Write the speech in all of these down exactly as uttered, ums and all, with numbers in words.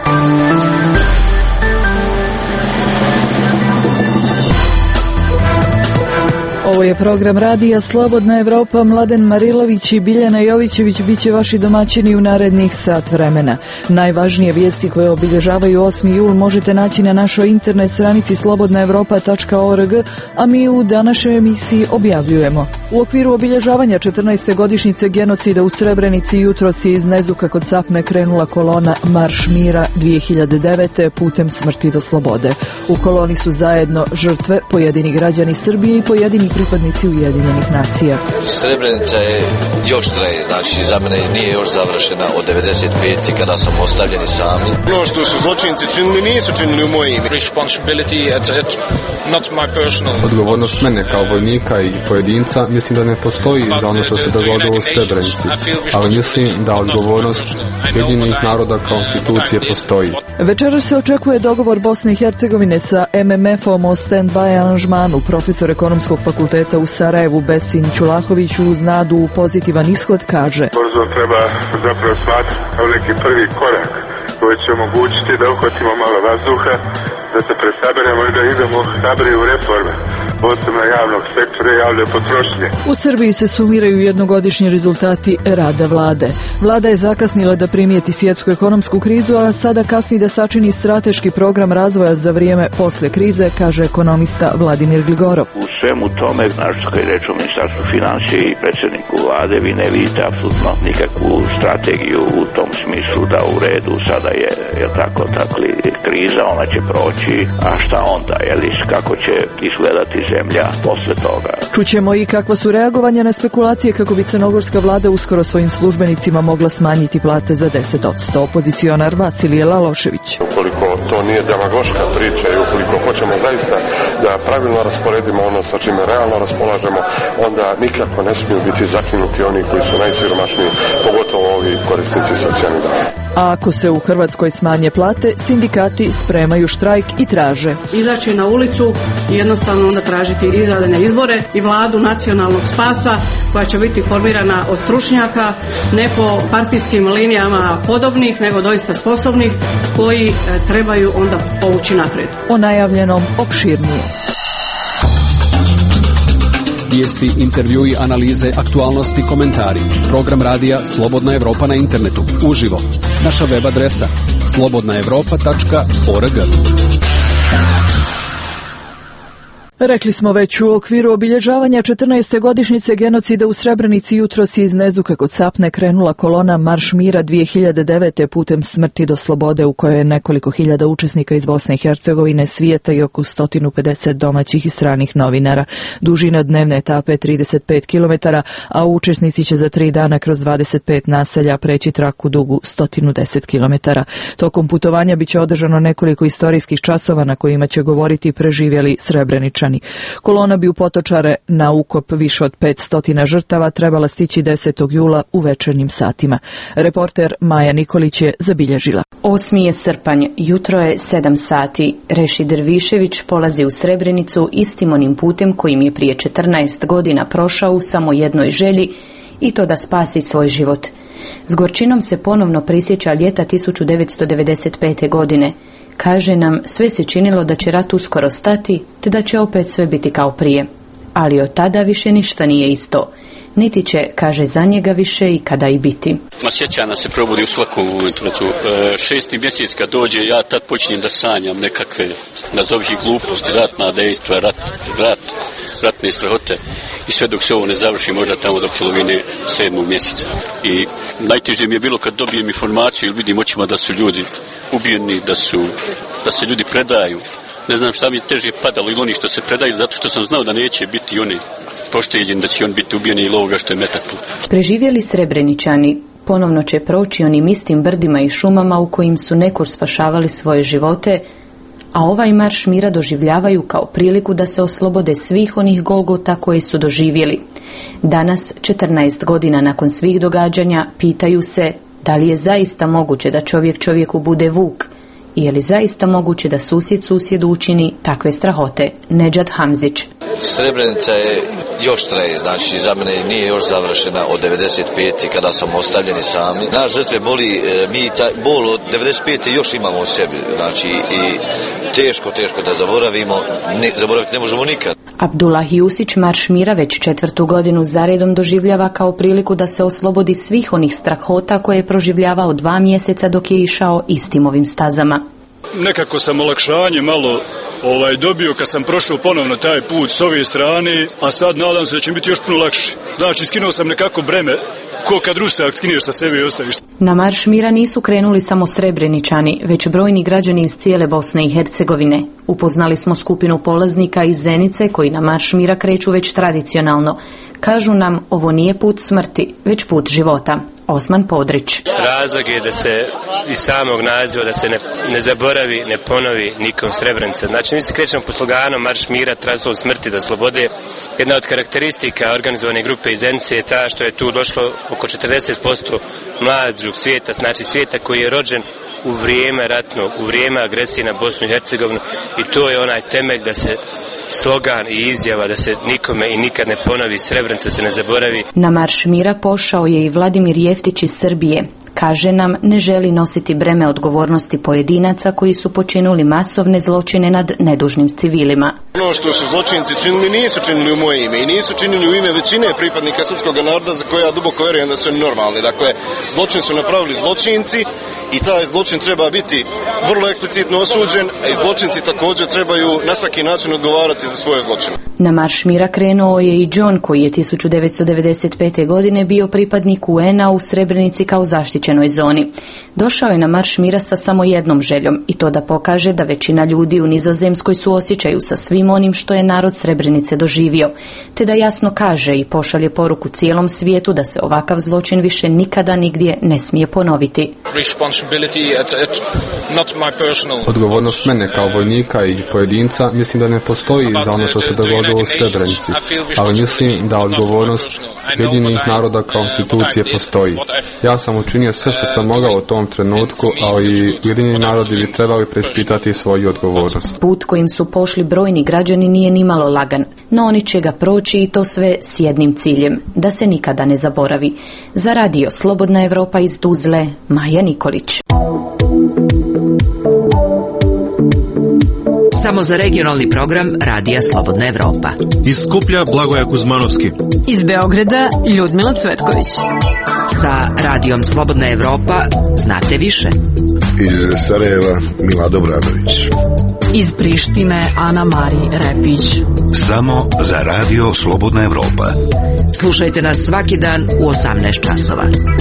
Ovo je program radija Slobodna Evropa. Mladen Marilović i Biljana Jovićević bit će vaši domaćini u narednih sat vremena. Najvažnije vijesti koje obilježavaju osmi jul možete naći na našoj internet stranici slobodna evropa tačka org, a mi u današnjoj emisiji objavljujemo. U okviru obilježavanja četrnaeste godišnjice genocida u Srebrenici jutros je iz Nezuka kod Sapne krenula kolona Marš mira dvije hiljade devete. putem smrti do slobode. U koloni su zajedno žrtve, pojedini građani Srbije i pojedini pripadnici Ujedinjenih nacija. Srebrenica je još traje, znači za mene nije još završena od devedeset pete kada sam ostavljeni sami. Ono što su zločinci činili nisu činili u moje ime. Odgovornost mene kao vojnika i pojedinca mislim da ne postoji za ono što se dogodilo u Srebrenici, ali mislim da odgovornost Ujedinjenih naroda kao institucije postoji. Večeras se očekuje dogovor Bosne i Hercegovine sa em em efom o stand-by aranžmanu. Profesor ekonomskog fakulteta u Sarajevu Besin Čulahović uz nadu u pozitivan ishod kaže: Brzo treba zapravo smatrati kao neki prvi korak koji će omogućiti da uhvatimo malo vazduha, da se presaberemo i da idemo hrabri u reforme, posebno javnog sektora i javne potrošnje. U Srbiji se sumiraju jednogodišnji rezultati rada vlade. Vlada je zakasnila da primijeti svjetsku ekonomsku krizu, a sada kasni da sačini strateški program razvoja za vrijeme posle krize, kaže ekonomista Vladimir Gligorov. U svemu tome, znači kad je reč o ministarstvu financija i predsjedniku vlade, vi ne vidite apsolutno nikakvu strategiju u tom smislu da u redu sada je, je tako, takli kriza, ona će proći, a šta onda, jeli, kako će izgledati zemlja posle toga. Čućemo i kakva su reagovanja na spekulacije kako bi crnogorska vlada uskoro svojim službenicima mogla smanjiti plate za deset posto. Opozicionar Vasilije Lalošević. Ukoliko to nije demagoška priča i ukoliko hoćemo zaista da pravilno rasporedimo ono sa čime realno raspolažemo, onda nikako ne smiju biti zakinuti oni koji su najsiromašniji, pogotovo ovi korisnici socijalnih davanja. A ako se u Hrvatskoj smanje plate, sindikati spremaju štrajk i traže izaći na ulicu i jednostavno onda tražiti izvanredne izbore i vladu nacionalnog spasa koja će biti formirana od stručnjaka, ne po partijskim linijama podobnih, nego doista sposobnih koji e, trebaju onda povući naprijed. O najavljenom opširnije. Vijesti, intervjui, analize, aktualnosti, komentari. Program radija Slobodna Evropa na internetu. Uživo. Naša web adresa slobodna evropa tačka org. Rekli smo već, u okviru obilježavanja četrnaeste godišnjice genocida u Srebrenici jutros iz Nezuka kod Sapne krenula kolona Marš mira dvije hiljade devete. putem smrti do slobode, u kojoj je nekoliko hiljada učesnika iz Bosne i Hercegovine, svijeta i oko sto pedeset domaćih i stranih novinara. Dužina dnevne etape je trideset pet kilometara, a učesnici će za tri dana kroz dvadeset pet naselja preći traku dugu sto deset kilometara. Tokom putovanja biće održano nekoliko istorijskih časova na kojima će govoriti preživjeli Srebreničani. Kolona bi u Potočare na ukop više od petsto žrtava trebala stići desetog jula u večernjim satima. Reporter Maja Nikolić je zabilježila. osmi je srpanj, jutro je sedam sati. Reši Dervišević polazi u Srebrenicu istim onim putem kojim je prije četrnaest godina prošao u samo jednoj želji, i to da spasi svoj život. S gorčinom se ponovno prisjeća ljeta tisuću devetsto devedeset pete. godine. Kaže nam, sve se činilo da će rat uskoro stati, te da će opet sve biti kao prije. Ali od tada više ništa nije isto. Niti će, kaže, za njega više i kada i biti. Ma sjećana se probudi u svakom momentu. E, šesti mjesec kad dođe, ja tad počinjem da sanjam nekakve, nazovi gluposti, ratna dejstva, rat, rat, ratne strahote. I sve dok se ovo ne završi, možda tamo do polovine sedmog mjeseca. I najteže mi je bilo kad dobijem informaciju ili vidim očima da su ljudi ubijeni, da su, da se ljudi predaju. Ne znam šta mi je teže padalo, ili oni što se predaju, zato što sam znao da neće biti oni pošteđeni, da će on biti ubijeni ili ovoga što je metak. Preživjeli Srebreničani ponovno će proći onim istim brdima i šumama u kojim su nekur spašavali svoje živote, a ovaj marš mira doživljavaju kao priliku da se oslobode svih onih golgota koje su doživjeli. Danas, četrnaest godina nakon svih događanja, pitaju se da li je zaista moguće da čovjek čovjeku bude vuk I je li zaista moguće da susjed susjedu učini takve strahote? Nedžad Hamzić. Srebrenica je još traje, znači za mene nije još završena od devedeset pete kada sam ostavljeni sami. Naš žrtve boli, mi taj bol od devedeset pete još imamo u sebi, znači i teško, teško da zaboravimo, ne, zaboraviti ne možemo nikad. Abdullah Jusić Marš mira već četvrtu godinu zaredom doživljava kao priliku da se oslobodi svih onih strahota koje je proživljavao dva mjeseca dok je išao istim ovim stazama. Nekako sam olakšanje malo ovaj, dobio kad sam prošao ponovno taj put s ove strane, a sad nadam se da će biti još puno lakše. Znači, skinuo sam nekako breme, ko kad rusak skineš sa sebe i ostaviš. Na Marš mira nisu krenuli samo Srebreničani, već brojni građani iz cijele Bosne i Hercegovine. Upoznali smo skupinu polaznika iz Zenice koji na Marš mira kreću već tradicionalno. Kažu nam, ovo nije put smrti, već put života. Osman Podrić. Razlog je da se iz samog naziva da se ne, ne zaboravi, ne ponovi nikom Srebrenica. Znači mi se krećemo po sloganu Marš mira, trasom smrti do slobode. Jedna od karakteristika organizovane grupe iz Zenice je ta što je tu došlo oko četrdeset posto mlađeg svijeta, znači svijeta koji je rođen u vrijeme ratnog, u vrijeme agresije na Bosnu i Hercegovinu, i to je onaj temelj da se slogan i izjava da se nikome i nikad ne ponovi, Srebrenica se ne zaboravi. Na Marš mira pošao je i Vladimir Jeftić iz Srbije. Kaže nam, ne želi nositi breme odgovornosti pojedinaca koji su počinuli masovne zločine nad nedužnim civilima. Ono što su zločinci činili nisu činili u moje ime i nisu činili u ime većine pripadnika srpskog naroda za koje ja duboko vjerujem da su normalni. Dakle, zločin su napravili zločinci i taj zločin treba biti vrlo eksplicitno osuđen, a i zločinci također trebaju na svaki način odgovarati za svoje zločine. Na Marš mira krenuo je i John koji je tisuću devetsto devedeset pete. godine bio pripadnik U N a u Srebrenici kao zaštićenoj zoni. Došao je na Marš mira sa samo jednom željom i to da pokaže da većina ljudi u Nizozemskoj suosjećaju sa svim onim što je narod Srebrenice doživio, te da jasno kaže i pošalje poruku cijelom svijetu da se ovakav zločin više nikada nigdje ne smije ponoviti. Odgovornost mene kao vojnika i pojedinca mislim da ne postoji za ono što se dogodilo u Srebrenici, ali mislim da odgovornost Ujedinjenih naroda kao institucije postoji. Ja sam učinio sve što sam mogao u tom trenutku, ali Ujedinjeni narodi bi trebali preispitati svoju odgovornost. Put kojim su pošli brojni građani nije nimalo lagan, no oni će ga proći i to sve s jednim ciljem, da se nikada ne zaboravi. Za radio Slobodna Evropa iz Tuzle, Maja Nikolić. Samo za regionalni program Radija Slobodna Evropa. Iz Skuplja Blagoja Kuzmanovski. Iz Beograda Ljudmila Cvetković. Sa Radijom Slobodna Evropa znate više. Iz Sarajeva Milado Bradović. Iz Prištine Ana Mari Repić. Samo za Radio Slobodna Evropa. Slušajte nas svaki dan u osamnaest časova.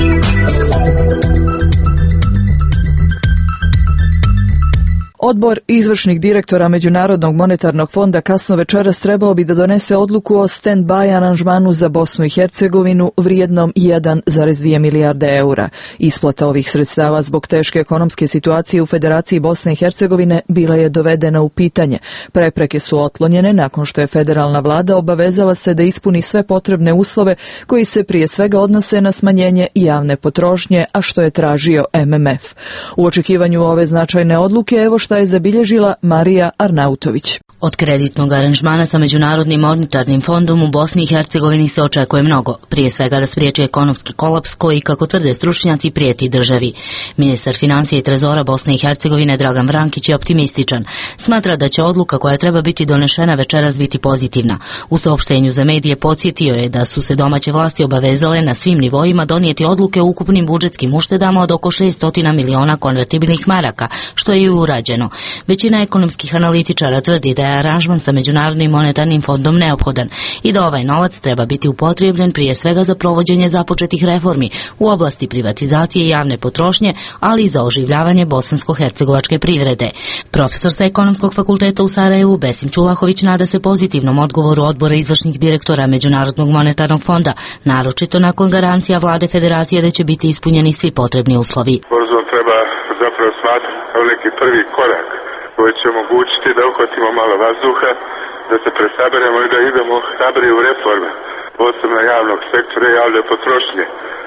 Odbor izvršnih direktora Međunarodnog monetarnog fonda kasno večeras trebao bi da donese odluku o stand-by aranžmanu za Bosnu i Hercegovinu vrijednom jedan zarez dvije milijarde eura. Isplata ovih sredstava zbog teške ekonomske situacije u Federaciji Bosne i Hercegovine bila je dovedena u pitanje. Prepreke su otklonjene nakon što je federalna vlada obavezala se da ispuni sve potrebne uslove koji se prije svega odnose na smanjenje javne potrošnje, a što je tražio M M F. U očekivanju ove značajne odluke, evo šta je zabilježila Marija Arnautović. Od kreditnog aranžmana sa Međunarodnim monetarnim fondom u Bosni i Hercegovini se očekuje mnogo, prije svega da spriječi ekonomski kolaps koji, kako tvrde stručnjaci, prijeti državi. Ministar financija i trezora Bosne i Hercegovine Dragan Vrankić je optimističan. Smatra da će odluka koja treba biti donešena večeras biti pozitivna. U saopštenju za medije podsjetio je da su se domaće vlasti obavezale na svim nivoima donijeti odluke o ukupnim budžetskim uštedama od oko šesto miliona konvertibilnih maraka, što je i urađeno. Većina ekonomskih analitičara tvrdi da je aranžman sa Međunarodnim monetarnim fondom neophodan i da ovaj novac treba biti upotrijebljen prije svega za provođenje započetih reformi u oblasti privatizacije i javne potrošnje, ali i za oživljavanje bosansko-hercegovačke privrede. Profesor sa Ekonomskog fakulteta u Sarajevu Besim Čulahović nada se pozitivnom odgovoru odbora izvršnih direktora Međunarodnog monetarnog fonda, naročito nakon garancija vlade federacije da će biti ispunjeni svi potrebni uslovi. Sporazum treba zapravo smatrati kao neki prvi korak koji će omogućiti da uhvatimo malo vazduha, da se presaberemo i da idemo hrabrije u reforme, posebno javnog sektora i javne potrošnje.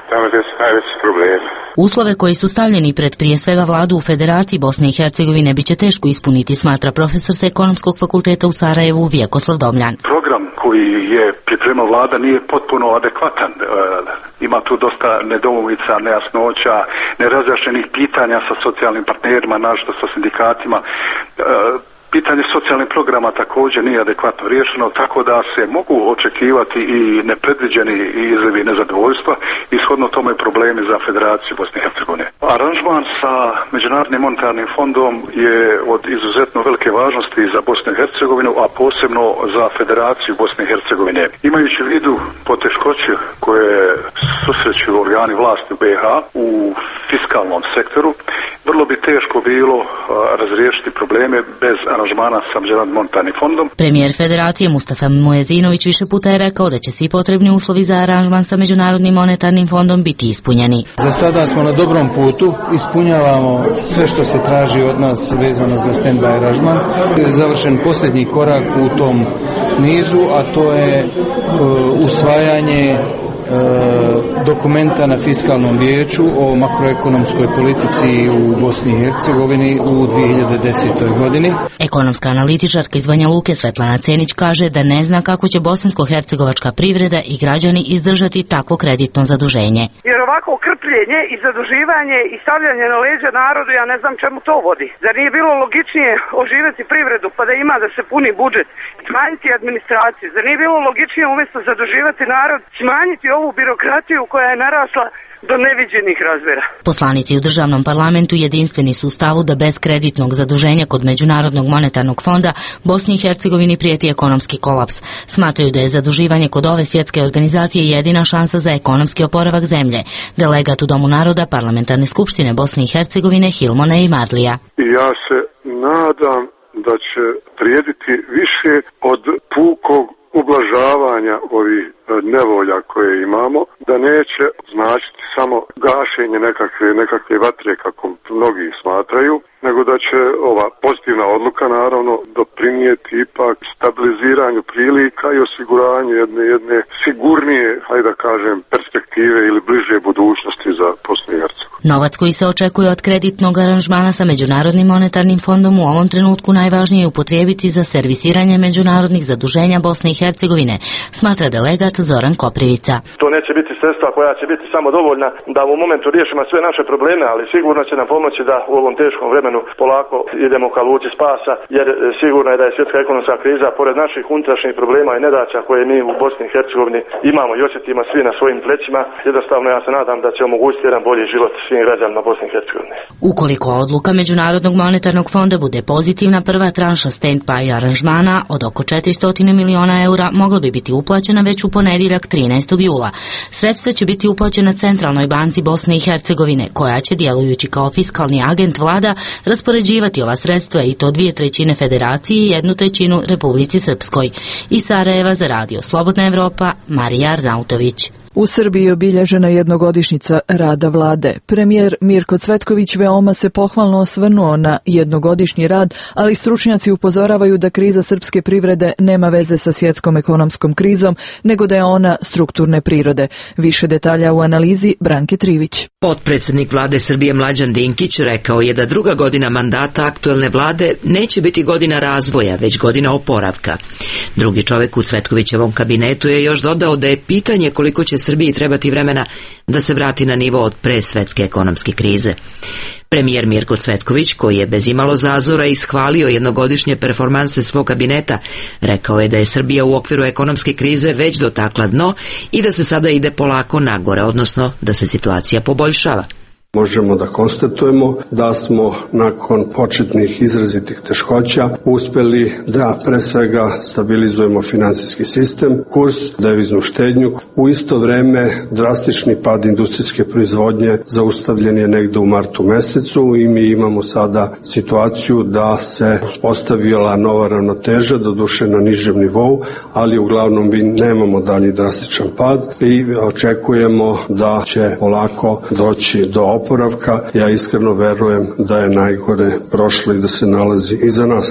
Tamo gdje su najveći problemi. Uslove koji su stavljeni pred prije svega vladu u Federaciji Bosne i Hercegovine biće teško ispuniti, smatra profesor sa Ekonomskog fakulteta u Sarajevu Vjekoslav Domljan. Program koji je priprema vlada nije potpuno adekvatan. E, ima tu dosta nedoumica, nejasnoća, nerazjašnjenih pitanja sa socijalnim partnerima, našto sa sindikatima. E, Pitanje socijalnih programa također nije adekvatno riješeno, tako da se mogu očekivati i nepredviđeni izlivi nezadovoljstva i shodno tome problemi za Federaciju Bosne i Hercegovine. Aranžman sa Međunarodnim monetarnim fondom je od izuzetno velike važnosti za Bosnu i Hercegovinu, a posebno za Federaciju Bosne i Hercegovine. Imajući u vidu poteškoće koje susreću organi vlasti u B iH u fiskalnom sektoru, vrlo bi teško bilo razriješiti probleme bez aranžmana sa Međunarodnim monetarnim fondom. Premijer Federacije Mustafa Mujezinović više puta je rekao da će svi potrebni uslovi za aranžman sa Međunarodnim monetarnim fondom biti ispunjeni. Za sada smo na dobrom putu, ispunjavamo sve što se traži od nas vezano za stand-by aranžman. Završen posljednji korak u tom nizu, a to je uh, usvajanje dokumenta na fiskalnom vijeću o makroekonomskoj politici u Bosni i Hercegovini u dvije hiljade desete. godini. Ekonomska analitičarka iz Banja Luke Svetlana Cenić kaže da ne zna kako će bosansko-hercegovačka privreda i građani izdržati takvo kreditno zaduženje. Jer ovako krpljenje i zaduživanje i stavljanje na leđa narodu, ja ne znam čemu to vodi. Zar nije bilo logičnije oživjeti privredu pa da ima da se puni budžet, smanjiti administraciju? Zar nije bilo logičnije umjesto zaduživati narod, smanjiti ovu birokratiju koja je narasla do neviđenih razmjera? Poslanici u državnom parlamentu jedinstveni su u stavu da bez kreditnog zaduženja kod Međunarodnog monetarnog fonda Bosni i Hercegovini prijeti ekonomski kolaps. Smatraju da je zaduživanje kod ove svjetske organizacije jedina šansa za ekonomski oporavak zemlje. Delegat u Domu naroda Parlamentarne skupštine Bosne i Hercegovine Hilmona Imadlija. Ja se nadam da će prijediti više od pukog ublažavanja ovih nevolja koje imamo, da neće značiti samo gašenje nekakve, nekakve vatre kako mnogi smatraju, nego da će ova pozitivna odluka naravno doprinijeti ipak stabiliziranju prilika i osiguranju jedne, jedne sigurnije, hajde da kažem, perspektive ili bliže budućnosti za Bosnu i Hercegovinu. Novac koji se očekuje od kreditnog aranžmana sa Međunarodnim monetarnim fondom u ovom trenutku najvažnije je upotrijebiti za servisiranje međunarodnih zaduženja Bosne i Hercegovine, smatra delegat Zoran Koprivica. To neće biti sredstva koja će biti samo dovoljna da u momentu riješimo sve naše probleme, ali sigurno će nam pomoći da u ovom teškom vremenu polako idemo ka luci spasa, jer sigurno je da je svjetska ekonomska kriza pored naših unutrašnjih problema i nedaća koje mi u Bosni i Hercegovini imamo i osjetimo svi na svojim plećima. Jednostavno ja se nadam da će omogućiti jedan bolji život svim građanima Bosne i Hercegovine. Ukoliko odluka Međunarodnog monetarnog fonda bude pozitivna, prva tranša stand-by aranžmana od oko četiristo miliona eura mogla bi biti uplaćena već u ponedjeljak trinaestog jula. Sredstva će biti uplaćena Centralnoj banci Bosne i Hercegovine, koja će, djelujući kao fiskalni agent vlada, raspoređivati ova sredstva i to dvije trećine Federaciji i jednu trećinu Republici Srpskoj. Iz Sarajeva za radio Slobodna Evropa, Marija Arnautović. U Srbiji je obilježena jednogodišnjica rada vlade. Premijer Mirko Cvetković veoma se pohvalno osvrnuo na jednogodišnji rad, ali stručnjaci upozoravaju da kriza srpske privrede nema veze sa svjetskom ekonomskom krizom, nego da je ona strukturne prirode. Više detalja u analizi Branke Trivić. Potpredsjednik vlade Srbije Mlađan Dinkić rekao je da druga godina mandata aktuelne vlade neće biti godina razvoja, već godina oporavka. Drugi čovjek u Cvetkovićevom kabinetu je još dodao da je pitanje koliko će Srbiji trebati vremena da se vrati na nivo od pre svetske ekonomske krize. Premijer Mirko Cvetković, koji je bez imalo zazora ishvalio jednogodišnje performanse svog kabineta, rekao je da je Srbija u okviru ekonomske krize već dotakla dno i da se sada ide polako nagore, odnosno da se situacija poboljšava. Možemo da konstatujemo da smo nakon početnih izrazitih teškoća uspjeli da pre svega stabilizujemo finansijski sistem, kurs, deviznu štednju. U isto vrijeme drastični pad industrijske proizvodnje zaustavljen je negdje u martu mesecu i mi imamo sada situaciju da se uspostavila nova ravnoteža, doduše na nižem nivou, ali uglavnom mi nemamo dalji drastičan pad i očekujemo da će polako doći do oporavka. Ja iskreno verujem da je najgore prošlo i da se nalazi iza nas.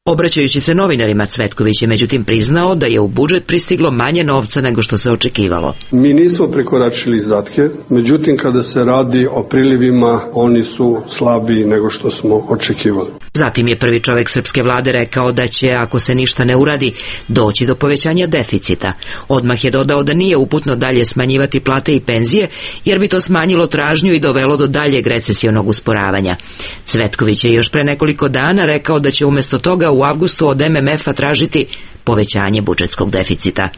Obraćajući se novinarima, Cvetković je međutim priznao da je u budžet pristiglo manje novca nego što se očekivalo. Mi nismo prekoračili izdatke, međutim kada se radi o prilivima, oni su slabiji nego što smo očekivali. Zatim je prvi čovjek srpske vlade rekao da će, ako se ništa ne uradi, doći do povećanja deficita. Odmah je dodao da nije uputno dalje smanjivati plate i penzije, jer bi to smanjilo tražnju i dovelo do daljeg recesionog usporavanja. Cvetković je još pre nekoliko dana rekao da će umjesto toga u avgustu od M M F-a tražiti povećanje budžetskog deficita.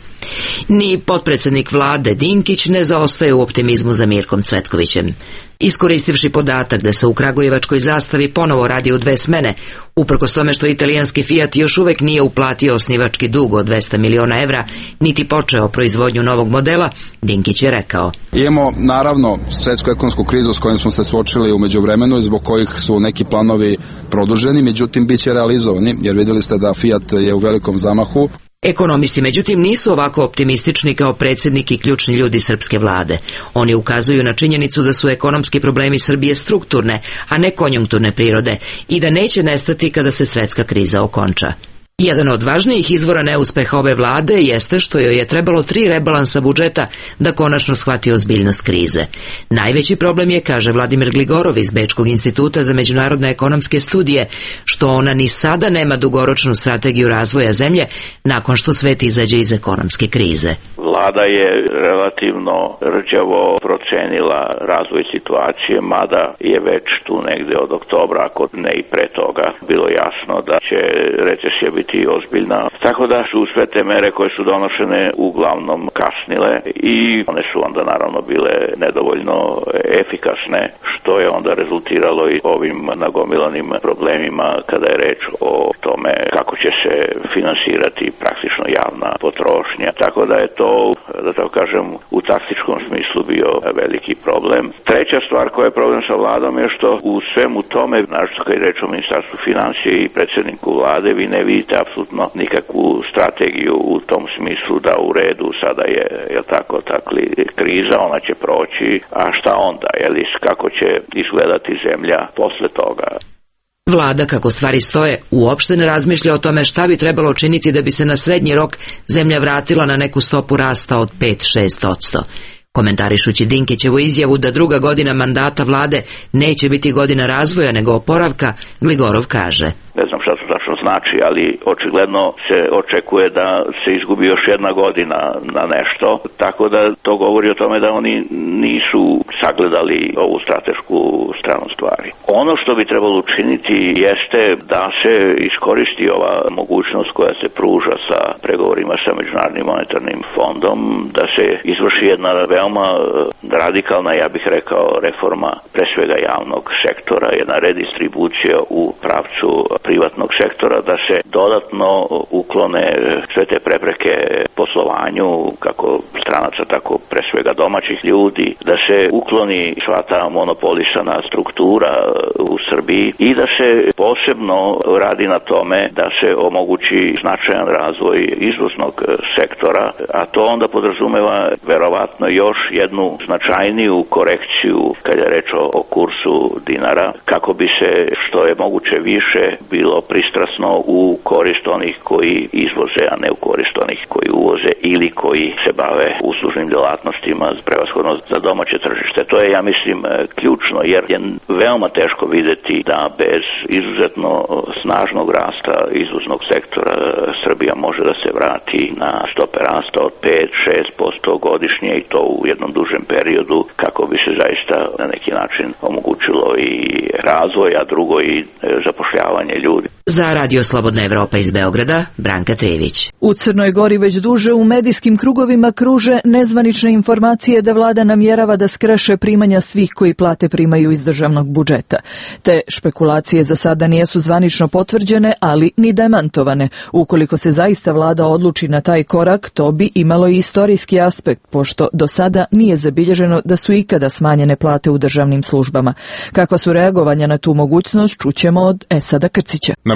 Ni potpredsjednik vlade Dinkić ne zaostaje u optimizmu za Mirkom Cvetkovićem. Iskoristivši podatak da se u kragujevačkoj Zastavi ponovo radi u dve smene, uprkos tome što italijanski Fiat još uvek nije uplatio osnivački dug od dvesta miliona evra, niti počeo proizvodnju novog modela, Dinkić je rekao: Imamo naravno svetsku ekonomsku krizu s kojom smo se suočili u međuvremenu i zbog kojih su neki planovi produženi, međutim bit će realizovani, jer vidjeli ste da Fiat je u velikom zamahu. Ekonomisti, međutim, nisu ovako optimistični kao predsjednik i ključni ljudi srpske vlade. Oni ukazuju na činjenicu da su ekonomski problemi Srbije strukturne, a ne konjunkturne prirode i da neće nestati kada se svetska kriza okonča. Jedan od važnijih izvora neuspeha ove vlade jeste što joj je trebalo tri rebalansa budžeta da konačno shvati ozbiljnost krize. Najveći problem je, kaže Vladimir Gligorov iz Bečkog instituta za međunarodne ekonomske studije, što ona ni sada nema dugoročnu strategiju razvoja zemlje nakon što svet izađe iz ekonomske krize. Vlada je relativno rđavo procenila razvoj situacije, mada je već tu negde od oktobra, ako ne i pre toga, bilo jasno da će recesija biti ozbiljna. Tako da su sve te mere koje su donošene uglavnom kasnile i one su onda naravno bile nedovoljno efikasne, što je onda rezultiralo i ovim nagomilanim problemima kada je reč o tome kako će se finansirati praktično javna potrošnja. Tako da je to, da tako kažem, u taktičkom smislu bio veliki problem. Treća stvar koja je problem sa vladom je što u svemu tome, našto kad je reč o Ministarstvu financije i predsjedniku vlade, vi ne vidite apsolutno nikakvu strategiju u tom smislu da u redu sada je, je tako takli kriza, ona će proći, a šta onda, je li, kako će izgledati zemlja posle toga. Vlada, kako stvari stoje, uopšte ne razmišlja o tome šta bi trebalo činiti da bi se na srednji rok zemlja vratila na neku stopu rasta od pet do šest posto. Komentarišući Dinkićevu izjavu da druga godina mandata vlade neće biti godina razvoja nego oporavka, Gligorov kaže: Ne znam šta to tačno znači, ali očigledno se očekuje da se izgubi još jedna godina na nešto, tako da to govori o tome da oni nisu sagledali ovu stratešku stranu stvari. Ono što bi trebalo učiniti jeste da se iskoristi ova mogućnost koja se pruža sa pregovorima sa Međunarodnim monetarnim fondom, da se izvrši jedna veoma radikalna, ja bih rekao, reforma pre svega javnog sektora, jedna redistribucija u pravcu privatnog sektora, da se dodatno uklone sve te prepreke poslovanju, kako stranaca, tako pre svega domaćih ljudi, da se ukloni sva ta monopolisana struktura u Srbiji i da se posebno radi na tome da se omogući značajan razvoj izvoznog sektora, a to onda podrazumeva verovatno još jednu značajniju korekciju kad je reč o kursu dinara, kako bi se što je moguće više bilo pristrasno u korist onih koji izvoze, a ne u korist onih koji uvoze ili koji se bave uslužnim djelatnostima prevashodno za domaće tržište. To je, ja mislim, ključno, jer je veoma teško vidjeti da bez izuzetno snažnog rasta izvoznog sektora Srbija može da se vrati na stope rasta od pet do šest posto godišnje i to u jednom dužem periodu, kako bi se zaista na neki način omogućilo i razvoj, a drugo i zapošljavanje ljudi. Za Radio Slobodna Evropa iz Beograda, Branka Trević. U Crnoj Gori već duže u medijskim krugovima kruže nezvanične informacije da vlada namjerava da skreše primanja svih koji plate primaju iz državnog budžeta. Te špekulacije za sada nisu zvanično potvrđene, ali ni demantovane. Ukoliko se zaista vlada odluči na taj korak, to bi imalo i istorijski aspekt, pošto do sada nije zabilježeno da su ikada smanjene plate u državnim službama. Kakva su reagovanja na tu mogućnost, čućemo od Esada Krcića. Na medijska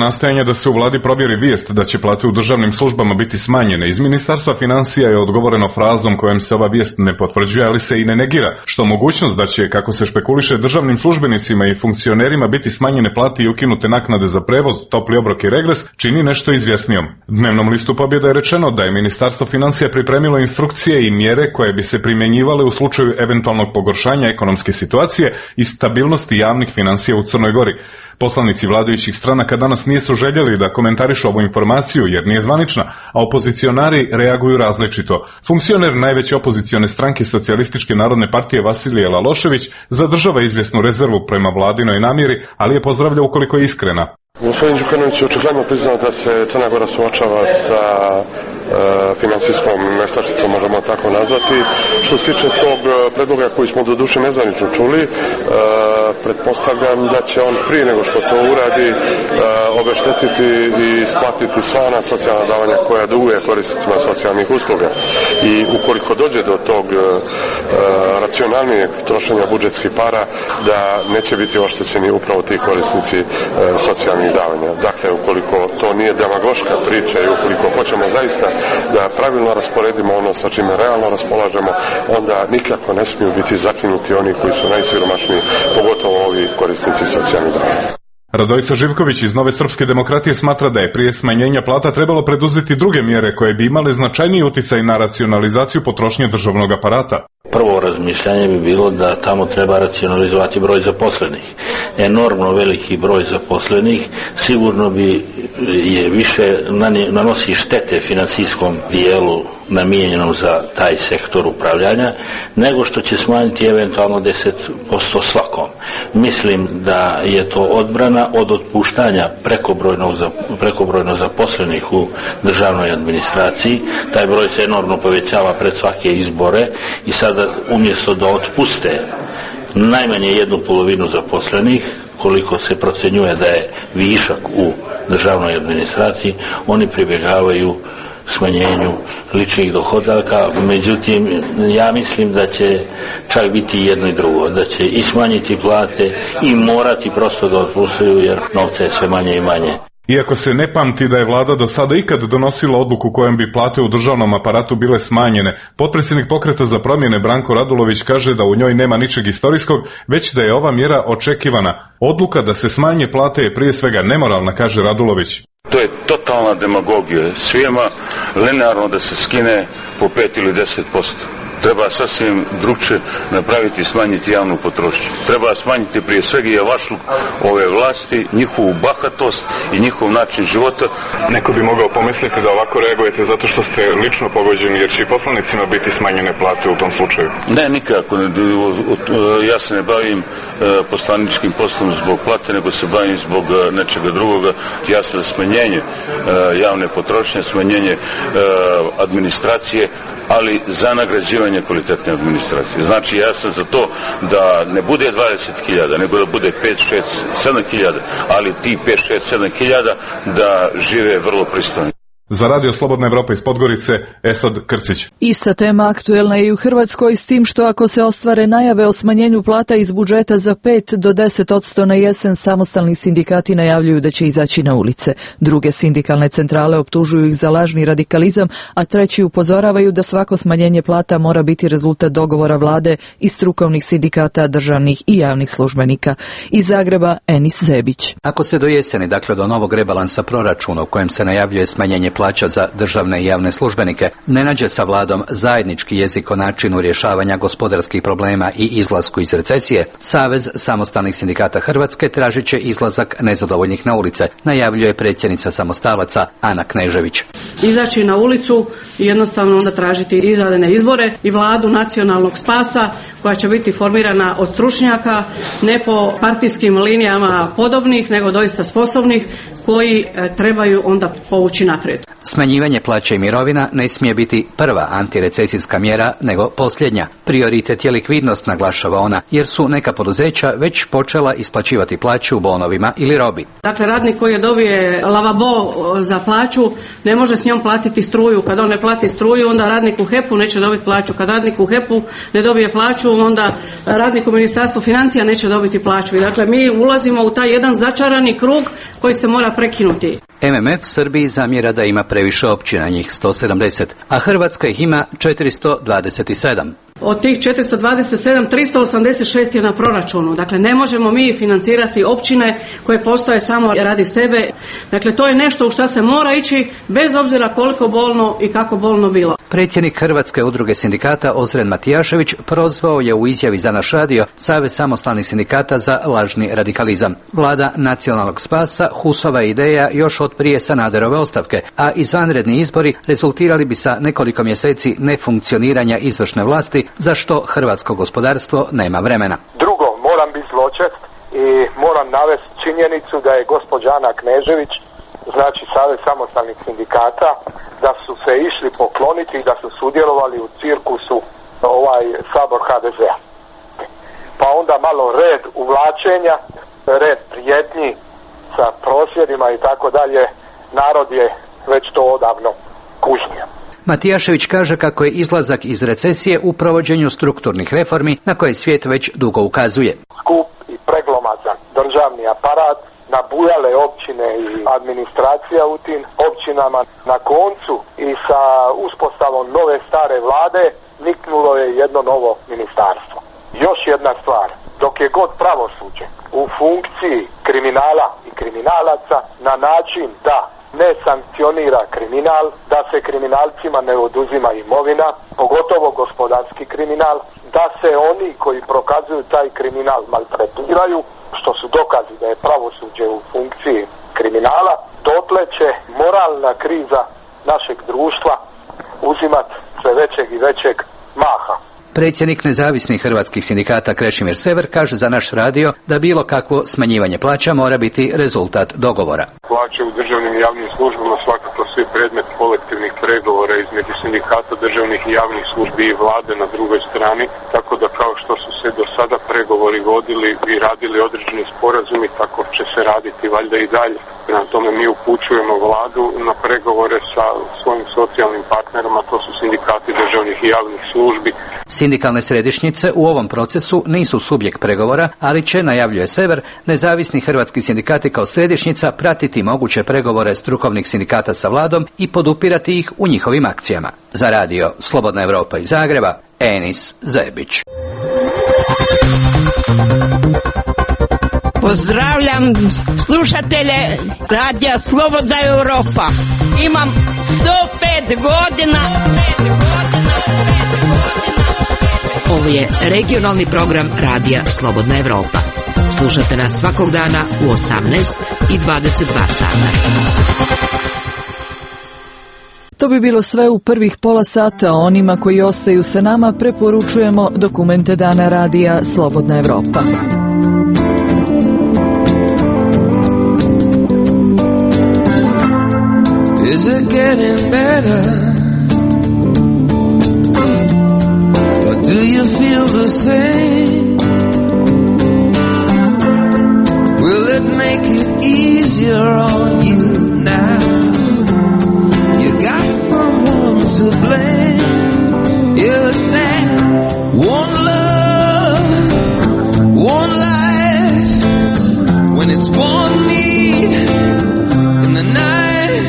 nastojanja da se u vladi provjeri vijest da će plate u državnim službama biti smanjene. Iz Ministarstva financija je odgovoreno frazom kojom se ova vijest ne potvrđuje, ali se i ne negira, što mogućnost da će, kako se špekuliše, državnim službenicima i funkcionerima biti smanjene plate i ukinute naknade za prevoz, topli obrok i regres čini nešto izvjesnijom. Dnevnom listu Pobjeda je rečeno da je Ministarstvo financija pripremilo instrukcije i mjere koje bi se primjenjivale u slučaju eventualnog pogoršanja ekonomske situacije i stabilnosti javnih financija u Crnoj Gori. Poslanici vladajućih stranaka danas nisu željeli da komentarišu ovu informaciju jer nije zvanična, a opozicionari reaguju različito. Funkcioner najveće opozicione stranke Socijalističke narodne partije Vasilije Lalošević zadržava izvjesnu rezervu prema vladinoj namjeri, ali je pozdravlja ukoliko je iskrena. Gospodin Đukanović je očigledno priznao da se Crna Gora suočava sa e, financijskom nestašicom, možemo tako nazvati. Što se tiče tog predloga koji smo do duše nezvanično čuli, e, pretpostavljam da će on prije nego što to uradi e, obeštetiti i isplatiti sva ona socijalna davanja koja duguje korisnicima socijalnih usluga. I ukoliko dođe do tog e, racionalnijeg trošenja budžetskih para, da neće biti oštećeni upravo ti korisnici e, socijalnih davanja. Dakle, ukoliko to nije demagoška priča i ukoliko hoćemo zaista da pravilno rasporedimo ono sa čime realno raspolažemo, onda nikako ne smiju biti zakinuti oni koji su najsiromašniji, pogotovo ovi korisnici socijalnih davanja. Radojsa Živković iz Nove srpske demokratije smatra da je prije smanjenja plata trebalo preduzeti druge mjere koje bi imale značajniji uticaj na racionalizaciju potrošnje državnog aparata. Prvo razmišljanje bi bilo da tamo treba racionalizovati broj zaposlenih. Enormno veliki broj zaposlenih sigurno bi je više nanosi štete financijskom dijelu namijenjenom za taj sektor upravljanja, nego što će smanjiti eventualno deset posto svakom. Mislim da je to odbrana od otpuštanja prekobrojno zaposlenih u državnoj administraciji. Taj broj se enormno povećava pred svake izbore i sada umjesto da otpuste najmanje jednu polovinu zaposlenih, koliko se procjenjuje da je višak u državnoj administraciji, oni pribjegavaju smanjenju ličnih dohodaka. Međutim, ja mislim da će čak biti jedno i drugo, da će i smanjiti plate i morati prosto da otpuštaju jer novca je sve manje i manje. Iako se ne pamti da je vlada do sada ikad donosila odluku kojom bi plate u državnom aparatu bile smanjene, potpredsjednik Pokreta za promjene Branko Radulović kaže da u njoj nema ničeg istorijskog, već da je ova mjera očekivana. Odluka da se smanje plate je prije svega nemoralna, kaže Radulović. To je totalna demagogija. Svijema linearno da se skine po pet ili deset posto. Treba sasvim drugčije napraviti i smanjiti javnu potrošnju. Treba smanjiti prije svega i avašluk ove vlasti, njihovu bahatost i njihov način života. Neko bi mogao pomisliti da ovako reagujete zato što ste lično pogođeni, jer će i poslanicima biti smanjene plate u tom slučaju. Ne, nikako. Ja se ne bavim poslaničkim poslom zbog plate, nego se bavim zbog nečega drugoga. Ja sam za smanjenje javne potrošnje, smanjenje administracije, ali za nagrađivanje kvalitetne administracije. Znači, ja sam za to da ne bude dvadeset hiljada, nego da bude pet, šest, sedam hiljada, ali ti pet, šest, sedam hiljada da žive vrlo pristojno. Za Radio Slobodna Evropa iz Podgorice, Esad Krcić. Ista tema aktuelna je i u Hrvatskoj, s tim što ako se ostvare najave o smanjenju plata iz budžeta za pet do deset odsto na jesen, samostalni sindikati najavljuju da će izaći na ulice. Druge sindikalne centrale optužuju ih za lažni radikalizam, a treći upozoravaju da svako smanjenje plata mora biti rezultat dogovora vlade i strukovnih sindikata državnih i javnih službenika. Iz Zagreba, Enis Zebić. Ako se do jeseni, dakle do novog rebalansa proračuna u kojem se najavljuje smanjenje plaća za državne i javne službenike, ne nađe sa vladom zajednički jezik o načinu rješavanja gospodarskih problema i izlasku iz recesije, Savez samostalnih sindikata Hrvatske tražit će izlazak nezadovoljnih na ulice, najavljuje predsjednica samostalaca Ana Knežević. Izaći na ulicu i jednostavno onda tražiti izvanredne izbore i vladu nacionalnog spasa koja će biti formirana od stručnjaka, ne po partijskim linijama podobnih, nego doista sposobnih, koji trebaju onda povući naprijed. Smanjivanje plaća i mirovina ne smije biti prva antirecesijska mjera, nego posljednja. Prioritet je likvidnost, naglašava ona, jer su neka poduzeća već počela isplaćivati plaću u bonovima ili robi. Dakle, radnik koji je dobije lavabo za plaću ne može s njom platiti struju. Kad on ne plati struju, onda radnik u H E P-u neće dobiti plaću. Kad radnik u H E P-u ne dobije plaću, onda radnik u Ministarstvu financija neće dobiti plaću. I dakle, mi ulazimo u taj jedan začarani krug koji se mora prekinuti. M M F Srbiji zamjera da ima previše općina, njih sto sedamdeset, a Hrvatska ih ima četiristo dvadeset sedam. Od tih četiristo dvadeset sedam, tristo osamdeset šest je na proračunu. Dakle, ne možemo mi financirati općine koje postoje samo radi sebe. Dakle, to je nešto u što se mora ići bez obzira koliko bolno i kako bolno bilo. Predsjednik Hrvatske udruge sindikata Ozren Matijašević prozvao je u izjavi za naš radio Savez samostalnih sindikata za lažni radikalizam. Vlada nacionalnog spasa Husova ideja još od prije Sanaderove ostavke, a izvanredni izbori rezultirali bi sa nekoliko mjeseci nefunkcioniranja izvršne vlasti, za što hrvatsko gospodarstvo nema vremena. Drugo, moram biti zločest i moram navesti činjenicu da je gospođa Ana Knežević, znači Savez samostalnih sindikata, da su se išli pokloniti i da su sudjelovali u cirkusu ovaj sabor H D Z-a. Pa onda malo red uvlačenja, red prijetnji sa prosvjedima i tako dalje, narod je već to odavno kužnio. Matijašević kaže kako je izlazak iz recesije u provođenju strukturnih reformi na koje svijet već dugo ukazuje. Skup i preglomazan državni aparat, nabujale općine i administracija u tim općinama, na koncu i sa uspostavom nove stare vlade niknulo je jedno novo ministarstvo. Još jedna stvar, dok je god pravosuđe u funkciji kriminala i kriminalaca na način da ne sankcionira kriminal, da se kriminalcima ne oduzima imovina, pogotovo gospodarski kriminal, da se oni koji prokazuju taj kriminal maltretiraju, što su dokazi da je pravosuđe u funkciji kriminala, dotle će moralna kriza našeg društva uzimat sve većeg i većeg maha. Predsjednik nezavisnih hrvatskih sindikata Krešimir Sever kaže za naš radio da bilo kakvo smanjivanje plaća mora biti rezultat dogovora. Plaće u državnim i javnim službama svakako svi predmet kolektivnih pregovora između sindikata državnih i javnih službi i vlade na drugoj strani, tako da kao što su se do sada pregovori vodili i radili određeni sporazumi, tako će se raditi valjda i dalje. Prema tome mi upućujemo vladu na pregovore sa svojim socijalnim partnerima, to su sindikati državnih i javnih službi. Sindikalne središnjice u ovom procesu nisu subjekt pregovora, ali će, najavljuje Sever, nezavisni hrvatski sindikati kao središnjica pratiti moguće pregovore strukovnih sindikata sa vladom i podupirati ih u njihovim akcijama. Za radio Slobodna Europa iz Zagreba, Enis Zebić. Pozdravljam slušatelje radija Slobodna Europa. Imam sto pet godina. Ovo je regionalni program radija Slobodna Europa. Slušate nas svakog dana u osamnaest i dvadeset dva sata. To bi bilo sve u prvih pola sata. Onima koji ostaju sa nama preporučujemo dokumente dana radija Slobodna Europa. Is it getting better? Do you feel the same? Will it make it easier on you now? You got someone to blame. You're sad. One love, one life. When it's one need in the night,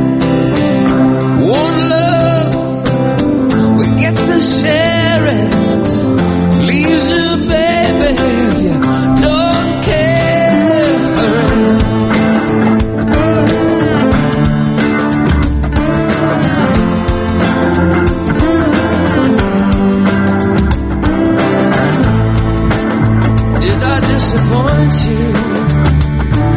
one love, we get to share it. Leaves you, baby, if you don't care. Did I disappoint you?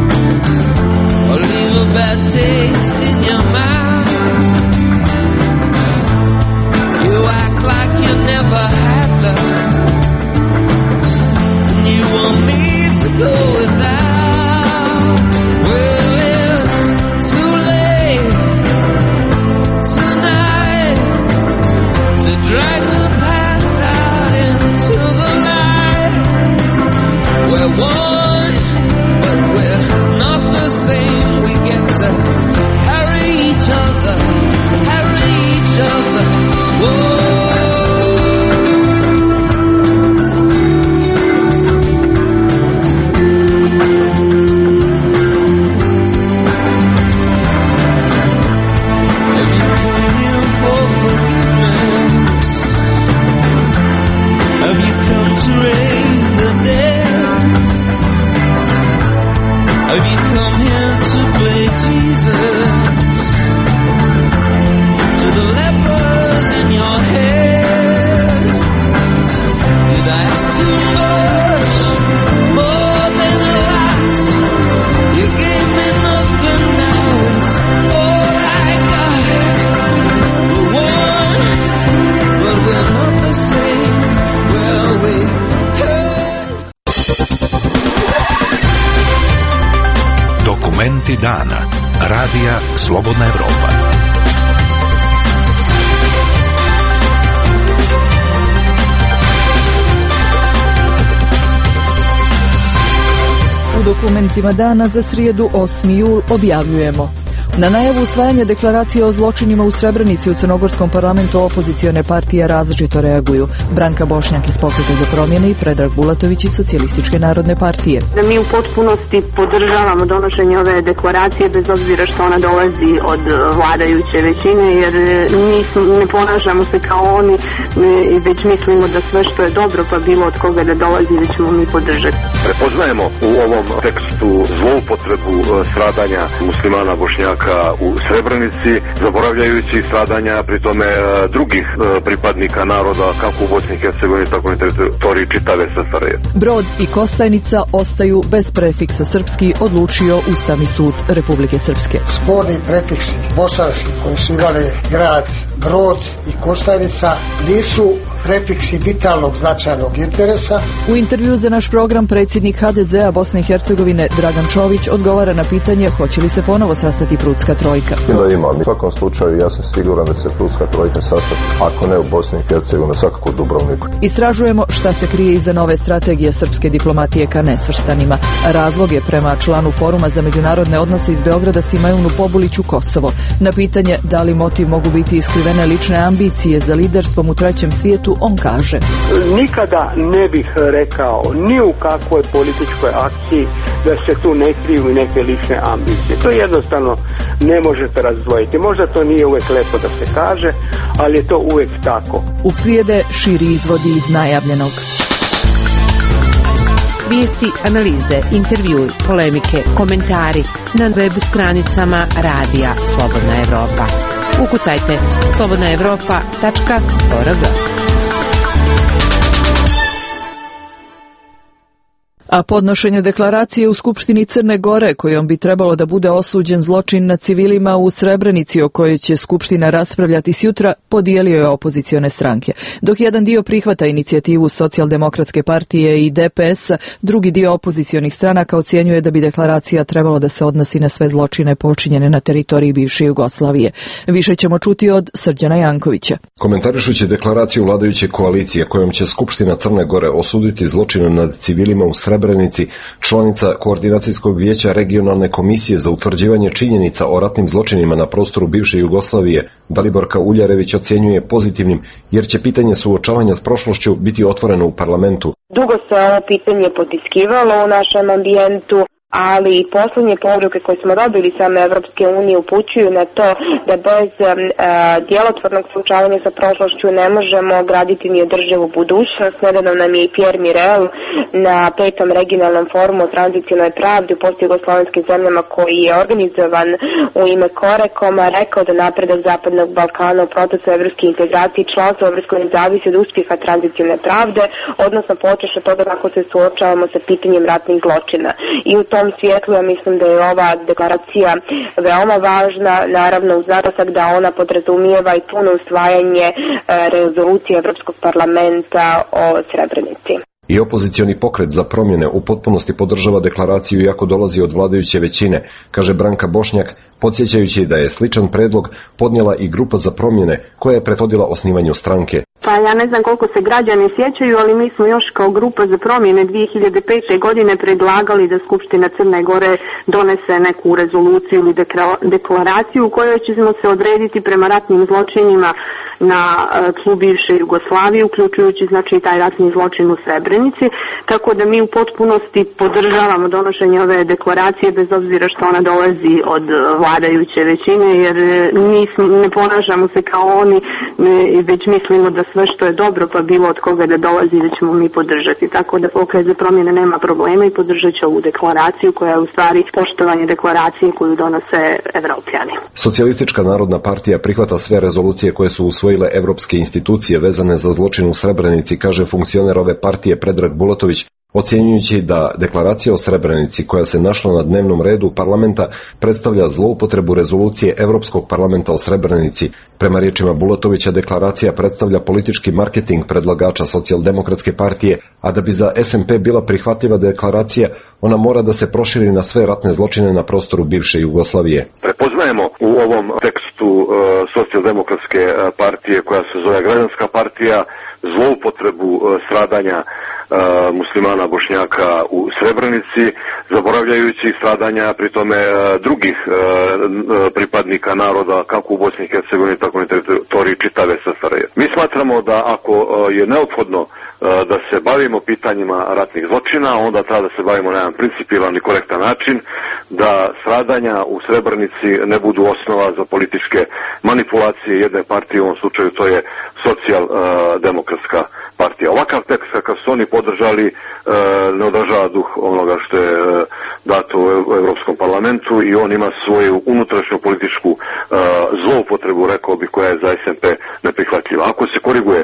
Dokumenti dana. Radija Slobodna Evropa. U dokumentima dana za srijedu osmi jul objavljujemo: na najavu usvajanja deklaracije o zločinima u Srebrenici u crnogorskom parlamentu opozicione partije različito reaguju. Branka Bošnjak iz Pokreta za promjene i Predrag Bulatović iz Socijalističke narodne partije. Da mi u potpunosti podržavamo donošenje ove deklaracije bez obzira što ona dolazi od vladajuće većine, jer mi ne ponašamo se kao oni, već mislimo da sve što je dobro, pa bilo od koga da dolazi, da ćemo mi podržati. Prepoznajemo u ovom tekstu zloupotrebu stradanja muslimana, Bošnjaka u Srebrenici, zaboravljajući stradanja pri tome drugih pripadnika naroda kako u Bosni i Hercegovini, tako i na teritoriji čitave S S R J. Brod i Kostajnica ostaju bez prefiksa srpski, odlučio Ustavni sud Republike Srpske. Sporni prefiksi bosanski koji su imali grad Brod i Kostajnica nisu prefiksi vitalnog značajnog interesa. U intervju za naš program predsjednik H D Z-a Bosne i Hercegovine Dragan Čović odgovara na pitanje hoće li se ponovo sastati Prudska trojka. Da ima. U svakom slučaju ja sam siguran da se Prudska trojka sastati, ako ne u Bosni i Hercegovini, svakako u Dubrovniku. Istražujemo šta se krije iza nove strategije srpske diplomatije ka nesvrstanima. Razlog je prema članu Foruma za međunarodne odnose iz Beograda Simajunu Pobuliću Kosovo. Na pitanje da li motiv mogu biti iskrivene lične ambicije za liderstvom u trećem svijetu, on kaže: nikada ne bih rekao ni u kakvoj političkoj akciji da se tu ne kriju neke lične ambicije. To jednostavno ne možete razdvojiti. Možda to nije uvijek lepo da se kaže, ali je to uvijek tako. Uslijede širi izvodi iz najavljenog. Vijesti, analize, intervjui, polemike, komentari na web stranicama Radija Slobodna Evropa. Ukucajte slobodna evropa tačka org. A podnošenje deklaracije u Skupštini Crne Gore, kojom bi trebalo da bude osuđen zločin nad civilima u Srebrenici, o kojoj će Skupština raspravljati sjutra, podijelio je opozicione stranke. Dok jedan dio prihvata inicijativu Socijaldemokratske partije i D P S, drugi dio opozicionih stranaka ocjenjuje da bi deklaracija trebalo da se odnosi na sve zločine počinjene na teritoriji bivše Jugoslavije. Više ćemo čuti od Srđana Jankovića. Komentarišući deklaraciju vladajuće koalicije kojom će Skupština Crne Gore osuditi zločine nad civilima u Srebrenici, članica Koordinacijskog vijeća Regionalne komisije za utvrđivanje činjenica o ratnim zločinima na prostoru bivše Jugoslavije, Daliborka Uljarević ocjenjuje pozitivnim, jer će pitanje suočavanja s prošlošću biti otvoreno u parlamentu. Dugo se ovo pitanje potiskivalo u našem ambijentu, ali i posljednje poruke koje smo dobili same Evropske unije upućuju na to da bez e, djelotvornog suočavanja sa prošlošću ne možemo graditi ni održivu budućnost. Nedavno nam je i Pierre Mirel na petom regionalnom forumu o tranzicionoj pravdi u postjugoslovenskim zemljama koji je organizovan u ime Korekoma rekao da napredak Zapadnog Balkana u procesu evropske integracije i članstva u Evropskoj uniji zavisi od uspjeha tranzicijone pravde, odnosno počeš od toga kako se suočavamo sa pitanjem ratnih zločina. I u tom svijetlu ja mislim da je ova deklaracija veoma važna, naravno uz naglasak da ona podrazumijeva i puno usvajanje e, rezolucije Evropskog parlamenta o Srebrenici. I opozicioni pokret za promjene u potpunosti podržava deklaraciju iako dolazi od vladajuće većine, kaže Branka Bošnjak, podsjećajući da je sličan predlog podnijela i grupa za promjene koja je prethodila osnivanju stranke. Pa ja ne znam koliko se građani sjećaju, ali mi smo još kao grupa za promjene dvije hiljade pete. godine predlagali da Skupština Crne Gore donese neku rezoluciju ili deklaraciju u kojoj ćemo se odrediti prema ratnim zločinima na tlu bivše Jugoslavije, uključujući znači taj ratni zločin u Srebrenici, tako da mi u potpunosti podržavamo donošenje ove deklaracije bez obzira što ona dolazi od vladajuće većine, jer mi ne ponašamo se kao oni, već mislimo da sve što je dobro, pa bilo od koga da dolazi, da ćemo mi podržati. Tako da Pokret za promjene nema problema i podržat će ovu deklaraciju koja je u stvari poštovanje deklaracije koju donose Evropljani. Socijalistička narodna partija prihvata sve rezolucije koje su usvojile evropske institucije vezane za zločin u Srebrenici, kaže funkcioner ove partije Predrag Bulatović, ocjenjujući da deklaracija o Srebrenici koja se našla na dnevnom redu parlamenta predstavlja zloupotrebu rezolucije Europskog parlamenta o Srebrenici. Prema riječima Bulatovića, deklaracija predstavlja politički marketing predlagača Socijaldemokratske partije, a da bi za S N P bila prihvatljiva deklaracija, ona mora da se proširi na sve ratne zločine na prostoru bivše Jugoslavije. Prepoznajemo u ovom tekstu uh, Socijaldemokratske uh, partije koja se zove Građanska partija zloupotrebu uh, stradanja Uh, muslimana Bošnjaka u Srebrenici, zaboravljajući stradanja pri tome uh, drugih uh, pripadnika naroda kako u Bosni i Hercegovini, tako i na teritoriji čitave S S R J. Mi smatramo da ako uh, je neophodno uh, da se bavimo pitanjima ratnih zločina, onda treba da se bavimo na jedan principijelan i korektan način, da stradanja u Srebrenici ne budu osnova za političke manipulacije jedne partije, u ovom slučaju to je Socijaldemokratska partija. Ovakav tekst kakav su oni podržali e, ne održava duh onoga što je e, dato u Europskom parlamentu i on ima svoju unutrašnju političku e, zloupotrebu, rekao bi, koja je za S N P neprihvatljiva. Ako se koriguje e,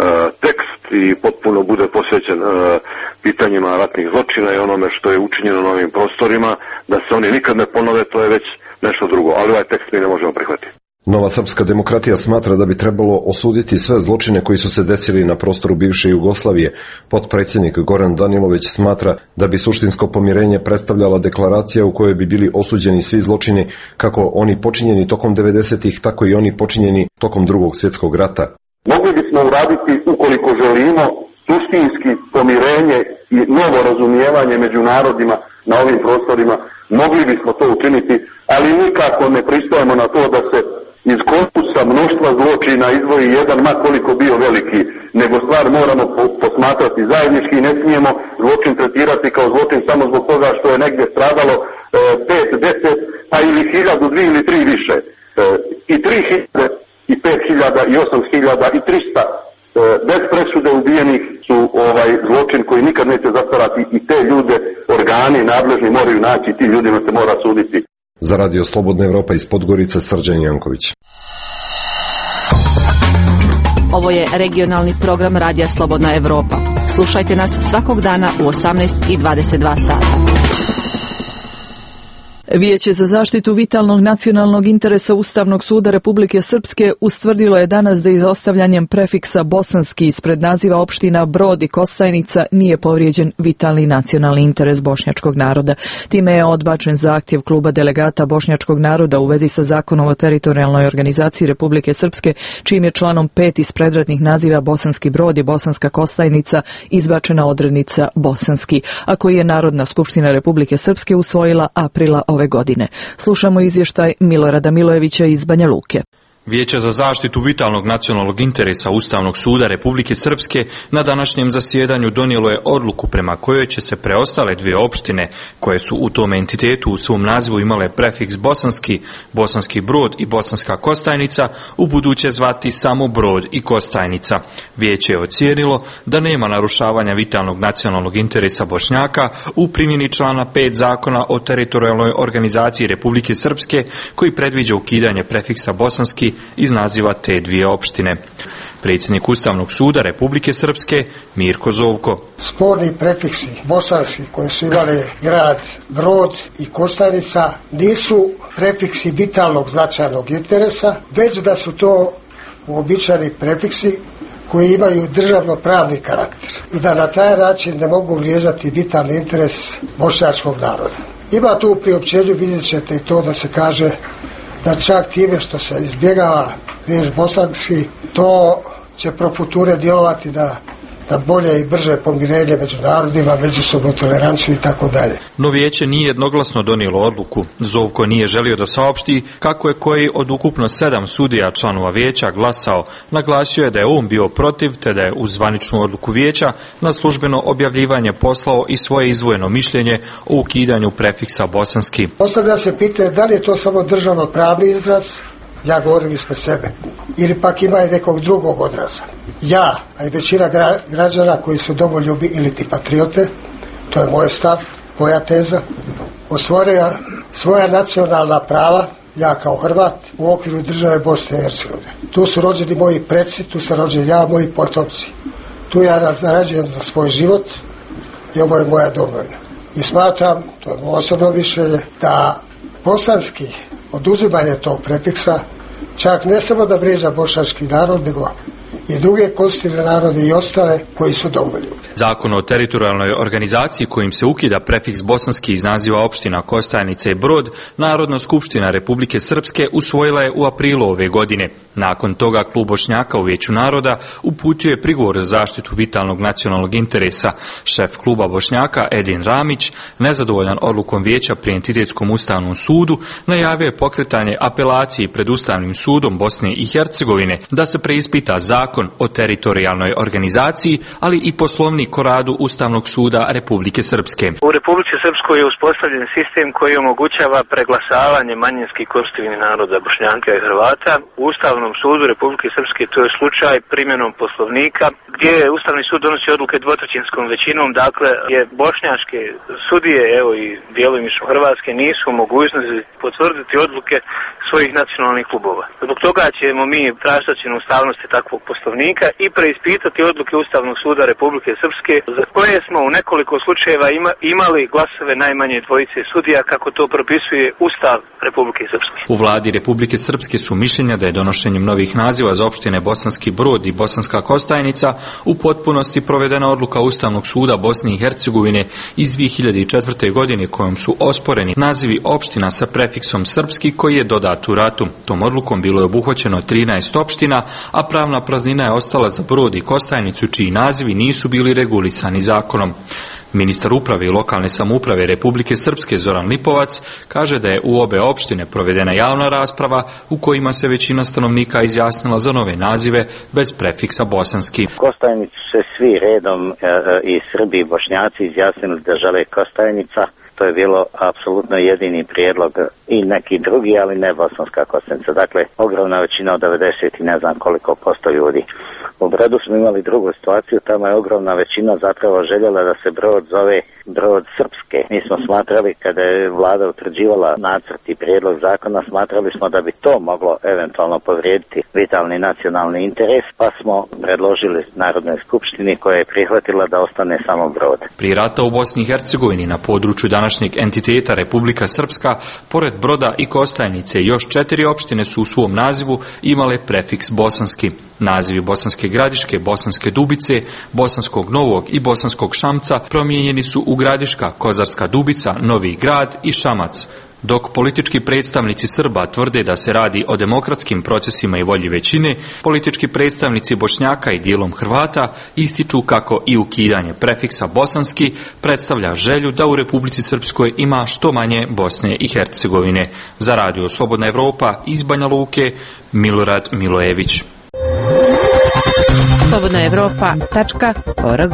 tekst i potpuno bude posvećen e, pitanjima ratnih zločina i onome što je učinjeno na ovim prostorima, da se oni nikad ne ponove, to je već nešto drugo, ali ovaj tekst mi ne možemo prihvatiti. Nova srpska demokratija smatra da bi trebalo osuditi sve zločine koji su se desili na prostoru bivše Jugoslavije. Potpredsjednik Goran Danilović smatra da bi suštinsko pomirenje predstavljala deklaracija u kojoj bi bili osuđeni svi zločini, kako oni počinjeni tokom devedesetih, tako i oni počinjeni tokom Drugog svjetskog rata. Mogli bismo uraditi, ukoliko želimo, suštinski pomirenje i novo razumijevanje među narodima na ovim prostorima, mogli bismo to učiniti, ali nikako ne pristajemo na to da se iz korpusa mnoštva zločina izvoji jedan, ma koliko bio veliki, nego stvar moramo posmatrati zajednički i ne smijemo zločin tretirati kao zločin samo zbog toga što je negdje stradalo e, pet, deset, pa ili hiljadu, dvije ili tri više. E, I tri hiljade, i pet hiljada, i osam hiljada, i trista e, bez presude ubijenih su ovaj zločin koji nikad neće zastarati i te ljude organi nadležni moraju naći, ti ljudima se mora suditi. Za Radio Slobodna Evropa iz Podgorice, Srđan Janković. Ovo je regionalni program Radija Slobodna Evropa. Slušajte nas svakog dana u osamnaest i dvadeset dva sata. Vijeće za zaštitu vitalnog nacionalnog interesa Ustavnog suda Republike Srpske ustvrdilo je danas da izostavljanjem prefiksa bosanski ispred naziva opština Brod i Kostajnica nije povrijeđen vitalni nacionalni interes bošnjačkog naroda. Time je odbačen zahtjev kluba delegata bošnjačkog naroda u vezi sa zakonom o teritorijalnoj organizaciji Republike Srpske, čijim je članom pet iz predratnih naziva Bosanski Brod i Bosanska Kostajnica izbačena odrednica bosanski, a koji je Narodna skupština Republike Srpske usvojila aprila ove godine. Slušamo izvještaj Milorada Milojevića iz Banja Luke. Vijeće za zaštitu vitalnog nacionalnog interesa Ustavnog suda Republike Srpske na današnjem zasjedanju donijelo je odluku prema kojoj će se preostale dvije opštine koje su u tom entitetu u svom nazivu imale prefiks bosanski, Bosanski Brod i Bosanska Kostajnica u buduće zvati samo Brod i Kostajnica. Vijeće je ocijenilo da nema narušavanja vitalnog nacionalnog interesa Bošnjaka u primjeni člana pet zakona o teritorijalnoj organizaciji Republike Srpske koji predviđa ukidanje prefiksa bosanski iz naziva te dvije opštine. Predsjednik Ustavnog suda Republike Srpske Mirko Zovko. Sporni prefiksi bosanski koji su imali grad Brod i Kostajnica nisu prefiksi vitalnog značajnog interesa, već da su to uobičajeni prefiksi koji imaju državno-pravni karakter i da na taj način ne mogu vrijeđati vitalni interes bošnjačkog naroda. Ima tu u priopćenju, vidjet ćete i to da se kaže da čak time što se izbjegava riječ bosanski, to će pro future djelovati da, da bolje i brže pomirenje među narodima, međusobnu toleranciju i tako dalje. No vijeće nije jednoglasno donijelo odluku. Zovko nije želio da saopšti kako je koji od ukupno sedam sudija članova vijeća glasao. Naglasio je da je on bio protiv, te da je uz zvaničnu odluku vijeća na službeno objavljivanje poslao i svoje izdvojeno mišljenje o ukidanju prefiksa bosanski. Postavlja se pitanje da li je to samo državno pravni izraz, ja govorim ispred sebe, ili pak ima i nekog drugog odraza. Ja, a i većina gra, građana koji su domoljubi ili ti patriote, to je moj stav, moja teza, ostvario svoja nacionalna prava, ja kao Hrvat, u okviru države Bosne i Hercegovine. Tu su rođeni moji preci, tu sam rođen ja, moji potomci. Tu ja zarađujem za svoj život, i ovo je moja domovina. I smatram, to je moje osobno mišljenje, da bosanski oduzimanje tog prefiksa čak ne samo da vrijeđa bošnjački narod, nego i druge konstitutivne narode i ostale koji su domoljubi. Zakon o teritorijalnoj organizaciji kojim se ukida prefiks bosanski iz naziva opština Kostajnica i Brod, Narodna skupština Republike Srpske usvojila je u aprilu ove godine. Nakon toga klub Bošnjaka u Vijeću naroda uputio je prigovor za zaštitu vitalnog nacionalnog interesa. Šef kluba Bošnjaka Edin Ramić, nezadovoljan odlukom Vijeća pri Entitetskom ustavnom sudu, najavio je pokretanje apelacije pred Ustavnim sudom Bosne i Hercegovine da se preispita zakon o teritorijalnoj organizaciji, ali i poslovnik o radu Ustavnog suda Republike Srpske. U Republici Srpskoj je uspostavljen sistem koji omogućava preglasavanje manjinskih konstitutivnih naroda Bošnjaka i Hrvata. U Ustavnom sudu Republike Srpske to je slučaj primjenom poslovnika gdje Ustavni sud donosi odluke dvotrećinskom većinom, dakle je bošnjačke sudije, evo i djelomično hrvatske, nisu u mogućnosti potvrditi odluke svojih nacionalnih klubova. Zbog toga ćemo mi tražiti ocjenu ustavnosti takvog poslovnika i preispitati odluke Ustavnog suda Republike Srpske za koje smo u nekoliko slučajeva ima, imali glasove najmanje dvojice sudija kako to propisuje Ustav Republike Srpske. U vladi Republike Srpske su mišljenja da je donošenjem novih naziva za opštine Bosanski Brod i Bosanska Kostajnica u potpunosti provedena odluka Ustavnog suda Bosne i Hercegovine iz dvije hiljade četvrte. godine kojom su osporeni nazivi opština sa prefiksom srpski koji je dodat u ratu. Tom odlukom bilo je obuhvaćeno trinaest opština, a pravna praznina je ostala za Brod i Kostajnicu čiji nazivi nisu bili regulisani zakonom. Ministar uprave i lokalne samouprave Republike Srpske Zoran Lipovac kaže da je u obe opštine provedena javna rasprava u kojima se većina stanovnika izjasnila za nove nazive bez prefiksa bosanski. Kostajnicu se svi redom e, i Srbi i Bošnjaci izjasnili da žele Kostajnica. To je bilo apsolutno jedini prijedlog i neki drugi, ali ne Bosanska Kostajnica. Dakle, ogromna većina od devedeset i ne znam koliko posto ljudi. U Brodu smo imali drugu situaciju, tamo je ogromna većina zapravo željela da se Brod zove Brod Srpske. Mi smo smatrali, kada je vlada utvrđivala nacrt i prijedlog zakona, smatrali smo da bi to moglo eventualno povrijediti vitalni nacionalni interes, pa smo predložili Narodnoj skupštini koja je prihvatila da ostane samo Brod. Prije rata u Bosni i Hercegovini na području današnjeg entiteta Republika Srpska, pored Broda i Kostajnice, još četiri opštine su u svom nazivu imale prefiks bosanski. Nazivi Bosanske Gradiške, Bosanske Dubice, Bosanskog Novog i Bosanskog Šamca promijenjeni su u Gradiška, Kozarska Dubica, Novi Grad i Šamac. Dok politički predstavnici Srba tvrde da se radi o demokratskim procesima i volji većine, politički predstavnici Bošnjaka i dijelom Hrvata ističu kako i ukidanje prefiksa bosanski predstavlja želju da u Republici Srpskoj ima što manje Bosne i Hercegovine. Za Radio Slobodna Evropa iz Banja Luke, Milorad Milojević. slobodna evropa tačka org.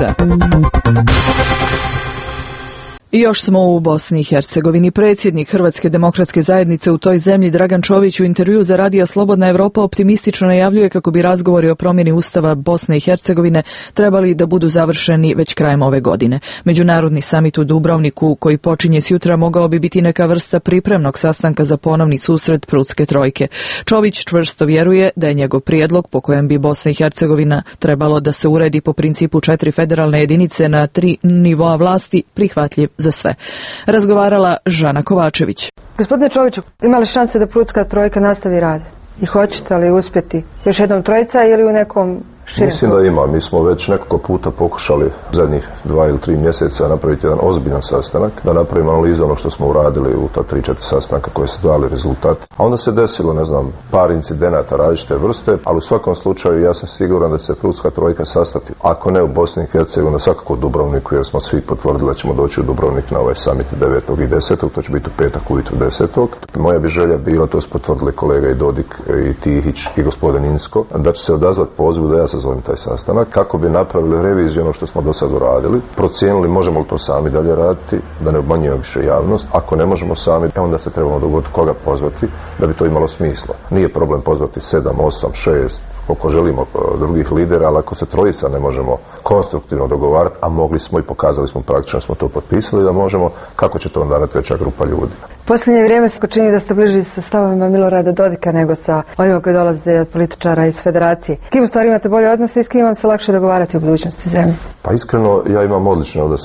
I još smo u Bosni i Hercegovini. Predsjednik Hrvatske demokratske zajednice u toj zemlji Dragan Čović u intervju za Radio Slobodna Evropa optimistično najavljuje kako bi razgovori o promjeni Ustava Bosne i Hercegovine trebali da budu završeni već krajem ove godine. Međunarodni samit u Dubrovniku koji počinje sjutra mogao bi biti neka vrsta pripremnog sastanka za ponovni susret Prudske trojke. Čović čvrsto vjeruje da je njegov prijedlog po kojem bi Bosna i Hercegovina trebalo da se uredi po principu četiri federalne jedinice na tri nivoa vlasti prihvatljiv za sve. Razgovarala Žana Kovačević. Gospodine Čoviću, ima li šanse da Prudska trojka nastavi rad? I hoćete li uspjeti još jednom trojica ili u nekom širem? Mislim da ima. Mi smo već nekoliko puta pokušali zadnjih dva ili tri mjeseca napraviti jedan ozbiljan sastanak, da napravimo analizu ono što smo uradili u ta tri, četiri sastanka koje su dali rezultat. A onda se desilo, ne znam, par incidenata različite vrste, ali u svakom slučaju ja sam siguran da će se Prudska trojka sastati. Ako ne u Bosni i Hercegovini, svakako u Dubrovniku, jer smo svi potvrdili da ćemo doći u Dubrovnik na ovaj samit devetog i desetog To će biti u petak ujutro desetog Moja bi želja bila, to su potvrdili kolega i Dodik i Tihić i gospodin Insko, da će se odazvati pozivu da ja sazovem taj sastanak, kako bi napravili reviziju ono što smo do sad uradili, procijenili možemo li to sami dalje raditi, da ne obmanjujemo više javnost. Ako ne možemo sami, onda se trebamo dogovoriti koga pozvati da bi to imalo smisla. Nije problem pozvati sedam, osam, šest, koliko želimo drugih lidera, ali ako se trojica ne možemo konstruktivno dogovarati, a mogli smo i pokazali smo praktično smo to potpisali da možemo, kako će to onda raditi veća grupa ljudi. Posljednje vrijeme se čini da ste bliži sa stavovima Milorada Dodika nego sa ovima koji dolaze od političara iz federacije. S kim u stvari imate bolje odnose i s kim vam se lakše dogovarati u budućnosti zemlje? Pa iskreno, ja imam odlične odnose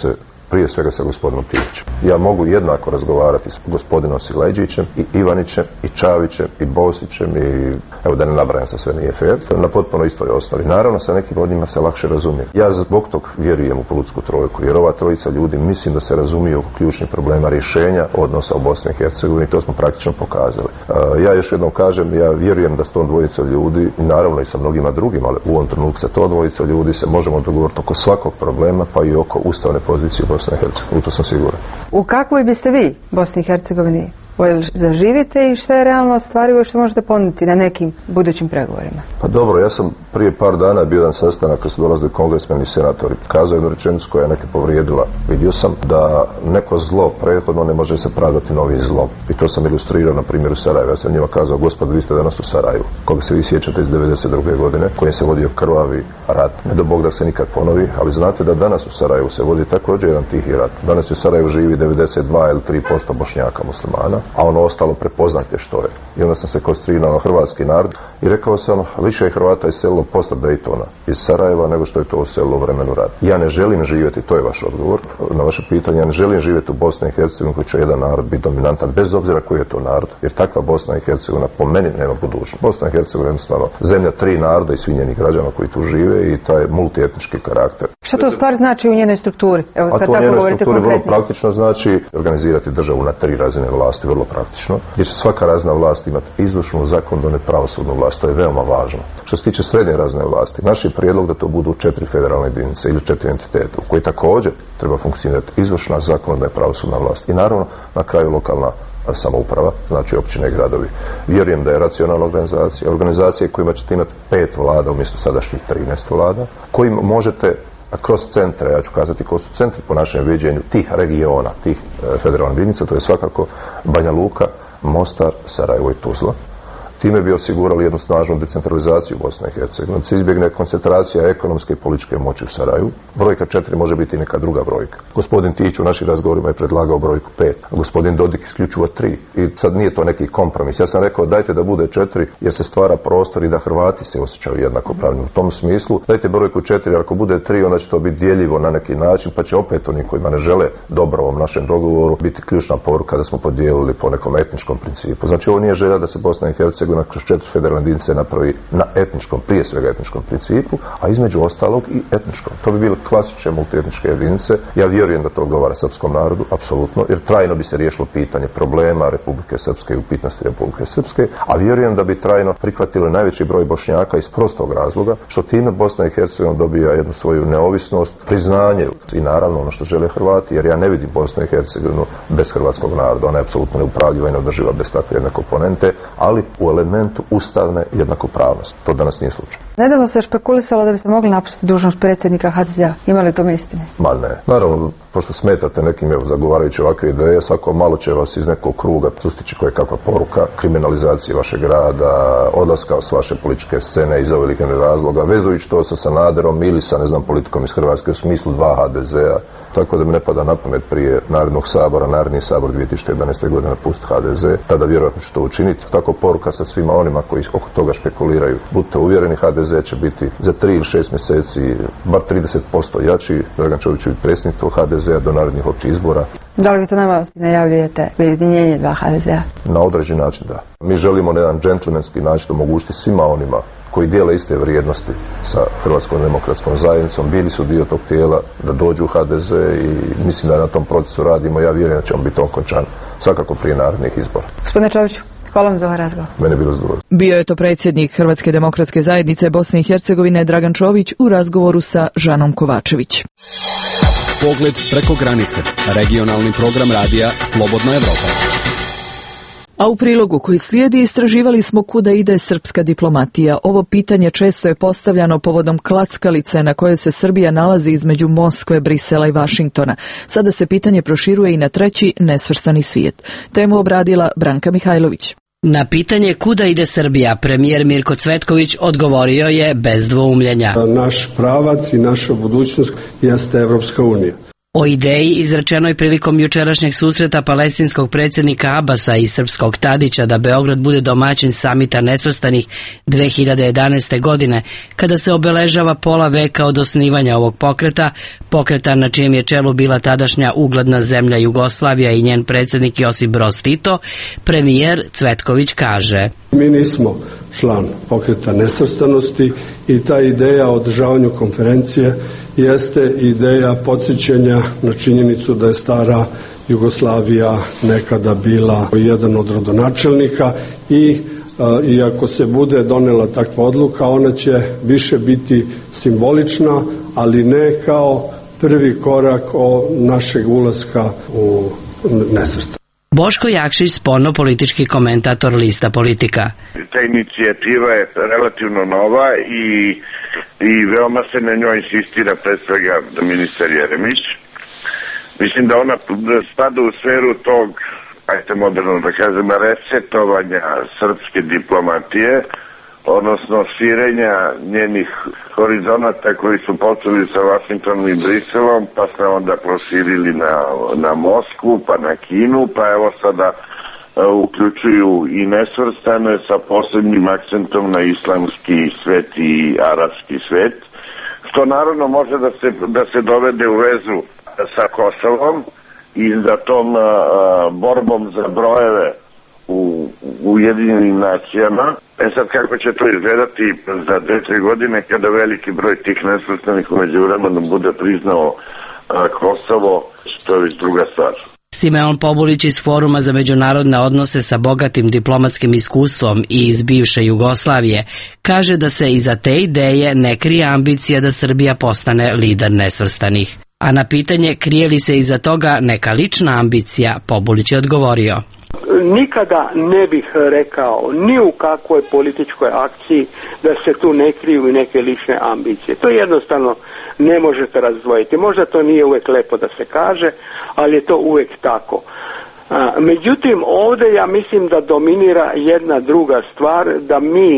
prije svega sa gospodinom Tihićem. Ja mogu jednako razgovarati s gospodinom Sileđićem i Ivanićem i Čavićem i Bosićem i evo da ne nabrajam sa sve nije fair, na potpuno istoj osnovi. Naravno sa nekim od njima se lakše razumije. Ja zbog tog vjerujem u Pulutsku trojku, jer ova trojica ljudi mislim da se razumije oko ključnih problema rješenja odnosa u Bosni i Hercegovini, to smo praktično pokazali. Ja još jednom kažem, ja vjerujem da s tom dvojica ljudi, i naravno i sa mnogima drugima, ali u ovom trenutku sa to dvojica ljudi se možemo dogovoriti oko svakog problema, pa i oko ustavne pozicije Bosne i Hercegovine. U to sam siguran. U kakvoj biste vi Bosni i Hercegovini voljeli da živite i što je realno ostvarivo i što možete ponuditi na nekim budućim pregovorima? Pa dobro, ja sam prije par dana bio jedan sastanak kad su dolazili kongresmeni i senatori. Kazao jednu rečenicu koja je neke povrijedila. Vidio sam da neko zlo prethodno ne može se pravdati novim zlom. I to sam ilustrirao na primjeru Sarajeva. Ja sam njima kazao, gospod, vi ste danas u Sarajevu, koga se vi sjećate iz devedeset druge godine, kojim se vodio krvavi rat. Ne do Bog da se nikad ponovi, ali znate da danas u Sarajevu se vodi također jedan tihi rat. Danas u Sarajevu živi devedeset dva ili tri posto Bošnjaka muslimana, a ono ostalo prepoznajte što je. I onda sam se koncentrirao na hrvatski narod i rekao sam, više je Hrvata iselilo posle Daytona iz Sarajeva nego što je to uselilo u vremenu rata. Ja ne želim živjeti, to je vaš odgovor na vaše pitanje, ja ne želim živjeti u Bosni i Hercegovini koji će jedan narod biti dominantan, bez obzira koji je to narod, jer takva Bosna i Hercegovina po meni nema budućnost. Bosna i Hercegovina je jednostavno zemlja tri naroda i svih njenih građana koji tu žive i taj multietnički karakter. Šta to u stvari znači u njenoj strukturi? Evo, kad A to u njenoj strukturi vrlo konkretno. praktično znači organizirati državu na tri razine vlasti, vrlo praktično, gdje će svaka razina vlasti imati izvršnu, zakonodavnu i pravosudnu vlast. To je veoma važno. Što se tiče srednje razine vlasti, naš je prijedlog da to budu četiri federalne jedinice ili četiri entitete u koji također treba funkcionirati izvršna, zakonodavna i pravosudna vlast. I naravno na kraju lokalna samouprava, znači općine i gradovi. Vjerujem da je racionalna organizacija, organizacija kojima ćete imati pet vlada umjesto sadašnjih trinaest vlada, kojim možete kroz centre, ja ću kazati ko su centri po našem viđenju tih regiona, tih e, federalnih jedinica, to je svakako Banja Luka, Mostar, Sarajevo i Tuzla. Time bi osigurali jednu snažnu decentralizaciju Bosne i Hercegovine, da se izbjegne koncentracija ekonomske i političke moći u Sarajevu. Brojka četiri može biti neka druga brojka. Gospodin Tihić u našim razgovorima je predlagao brojku pet, a gospodin Dodik isključivo tri. I sad nije to neki kompromis. Ja sam rekao dajte da bude četiri jer se stvara prostor i da Hrvati se osjećaju jednakopravni. U tom smislu dajte brojku četiri, ako bude tri onda će to biti dijeljivo na neki način, pa će opet oni kojima ne žele dobro ovom našem dogovoru biti ključna poruka da smo podijelili po nekom etničkom principu. Znači ovo nije želja da se Bosna i Hercegovina kroz četiri federalne jedinice napravi na etničkom, prije svega etničkom principu, a između ostalog i etničkom. To bi bile klasične multietničke jedinice. Ja vjerujem da to odgovara srpskom narodu, apsolutno, jer trajno bi se riješilo pitanje problema Republike Srpske i upitnosti Republike Srpske, a vjerujem da bi trajno prihvatili najveći broj Bošnjaka iz prostog razloga, što time Bosna i Hercegovina dobija jednu svoju neovisnost, priznanje i naravno ono što žele Hrvati, jer ja ne vidim Bosnu i Hercegovinu bez hrvatskog naroda. Ona je apsolutno neupravljiva i neodrživa bez takve jedne komponente, ali u elementu ustavne jednakopravnosti. To danas nije slučaj. Nedavno se špekulisalo da biste mogli napustiti dužnost predsjednika ha de zea. Ima li to istine? Ma ne. Naravno, pošto smetate nekim evo zagovarajući ovakve ideje, svako malo će vas iz nekog kruga sustići koje kakva poruka kriminalizacije vašeg rada, odlaska s vaše političke scene iz ovih razloga, vezujući to sa Sanaderom ili sa, ne znam, politikom iz Hrvatske u smislu dva ha de zea. Tako da mi ne pada na pamet prije Narodnog sabora, Narodni sabor dvije tisuće jedanaeste. godine napustiti ha de ze, tada vjerojatno će to učiniti. Tako poruka sa svima onima koji oko toga špekuliraju. Budite uvjereni, ha de ze će biti za tri ili šest mjeseci bar trideset posto jači. Dragan Čović će biti predsjednik tog ha de zea do narednih općih izbora. Da li vi to nama najavljujete ujedinjenje dva ha de zea? Na određen način, da. Mi želimo na jedan džentlmenski način omogućiti svima onima koji dijele iste vrijednosti sa Hrvatskom demokratskom zajednicom, bili su dio tog tijela, da dođu u ha de ze i mislim da na tom procesu radimo. Ja vjerujem da ćemo biti okončan svakako prije narednih izbora. Gospodine Čoviću, hvala vam za ovaj razgovor. Mene je bilo zadovoljstvo. Bio je to predsjednik Hrvatske demokratske zajednice Bosne i Hercegovine Dragan Čović u razgovoru sa Žanom Kovačević. Pogled preko granice. Regionalni program radija Slobodna Evropa. A u prilogu koji slijedi istraživali smo kuda ide srpska diplomatija. Ovo pitanje često je postavljano povodom klackalice na kojoj se Srbija nalazi između Moskve, Brisela i Vašingtona. Sada se pitanje proširuje i na treći nesvrstani svijet. Temu obradila Branka Mihajlović. Na pitanje kuda ide Srbija, premijer Mirko Cvetković odgovorio je bez dvoumljenja. Naš pravac i naša budućnost jeste Evropska unija. O ideji izrečenoj prilikom jučerašnjeg susreta palestinskog predsjednika Abasa i srpskog Tadića da Beograd bude domaćin samita nesvrstanih dve hiljade jedanaeste. godine, kada se obeležava pola veka od osnivanja ovog pokreta, pokreta na čijem je čelu bila tadašnja ugledna zemlja Jugoslavija i njen predsjednik Josip Broz Tito, premijer Cvetković kaže: Mi nismo član pokreta nesvrstanosti i ta ideja o održavanju konferencije jeste ideja podsjećanja na činjenicu da je stara Jugoslavija nekada bila jedan od rodonačelnika i i ako se bude donela takva odluka, ona će više biti simbolična, ali ne kao prvi korak o našeg ulaska u nesvrstanost. Boško Jakšić, spoljno-politički komentator Lista Politika. Ta inicijativa je relativno nova i, i veoma se na njoj insistira, pre svega ministar Jeremić. Mislim da ona spada u sferu tog, ajte moderno da kažem, resetovanja srpske diplomatije, odnosno širenja njenih horizonata koji su počeli sa Vašingtonom i Briselom, pa smo onda proširili na, na Moskvu, pa na Kinu, pa evo sada uh, uključuju i nesvrstane sa posebnim akcentom na islamski svet i arapski svet, što naravno može da se, da se dovede u vezu sa Kosovom i za tom uh, borbom za brojeve u Ujedinjenim nacijama. E sad, kako će to izgledati za dve, tri godine kada veliki broj tih nesvrstanih u međuvremenu bude priznao a, Kosovo, što je već druga stvar. Simeon Pobulić iz Foruma za međunarodne odnose sa bogatim diplomatskim iskustvom i iz bivše Jugoslavije kaže da se iza te ideje ne krije ambicija da Srbija postane lider nesvrstanih. A na pitanje krije li se iza toga neka lična ambicija, Pobulić je odgovorio: Nikada ne bih rekao ni u kakvoj političkoj akciji da se tu ne kriju i neke lične ambicije. To jednostavno ne možete razdvojiti. Možda to nije uvijek lepo da se kaže, ali je to uvijek tako. Međutim, ovdje ja mislim da dominira jedna druga stvar, da mi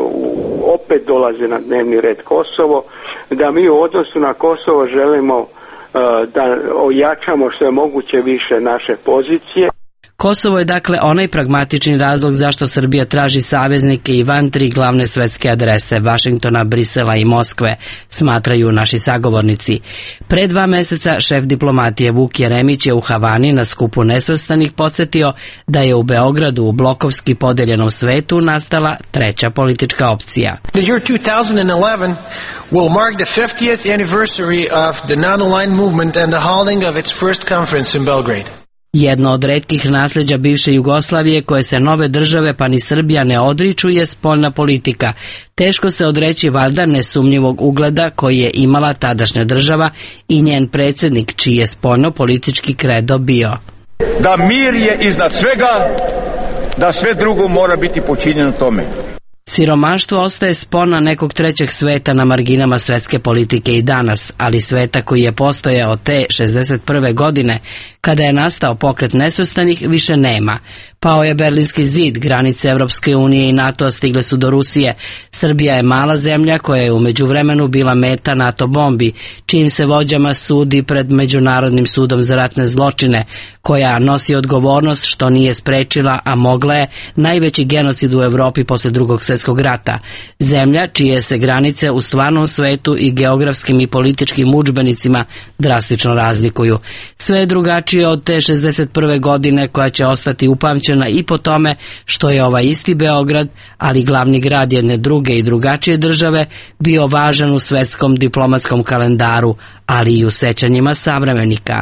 opet dolazi na dnevni red Kosovo, da mi u odnosu na Kosovo želimo da ojačamo što je moguće više naše pozicije. Kosovo je dakle onaj pragmatični razlog zašto Srbija traži saveznike i van tri glavne svetske adrese, Vašingtona, Brisela i Moskve, smatraju naši sagovornici. Pre dva meseca šef diplomatije Vuk Jeremić je u Havani na skupu nesvrstanih podsjetio da je u Beogradu u blokovski podeljenom svetu nastala treća politička opcija. The year two thousand eleven will mark the fiftieth anniversary of the non-aligned movement and the holding of its first conference in Belgrade. Jedno od retkih nasljeđa bivše Jugoslavije koje se nove države pa ni Srbija ne odriču je spoljna politika. Teško se odreći valjda nesumnjivog ugleda koji je imala tadašnja država i njen predsjednik, čiji je spoljno politički kredo bio: da mir je iznad svega, da sve drugo mora biti počinjeno tome. Siromaštvo ostaje spona nekog trećeg sveta na marginama svetske politike i danas, ali sveta koji je postojao od te šezdeset prve. godine, kada je nastao pokret nesvrstanih, više nema. Pao je Berlinski zid, granice Evropske unije i NATO stigle su do Rusije. Srbija je mala zemlja koja je u međuvremenu bila meta NATO bombi, čijim se vođama sudi pred Međunarodnim sudom za ratne zločine, koja nosi odgovornost što nije sprečila, a mogla je, najveći genocid u Evropi posle drugog svjetskog rata. Zemlja čije se granice u stvarnom svetu i geografskim i političkim udžbenicima drastično razlikuju. Sve je drugačije od te šezdeset prve. godine koja će ostati upamćena i po tome što je ovaj isti Beograd, ali glavni grad jedne druge i drugačije države, bio važan u svetskom diplomatskom kalendaru, ali i u sećanjima savremenika.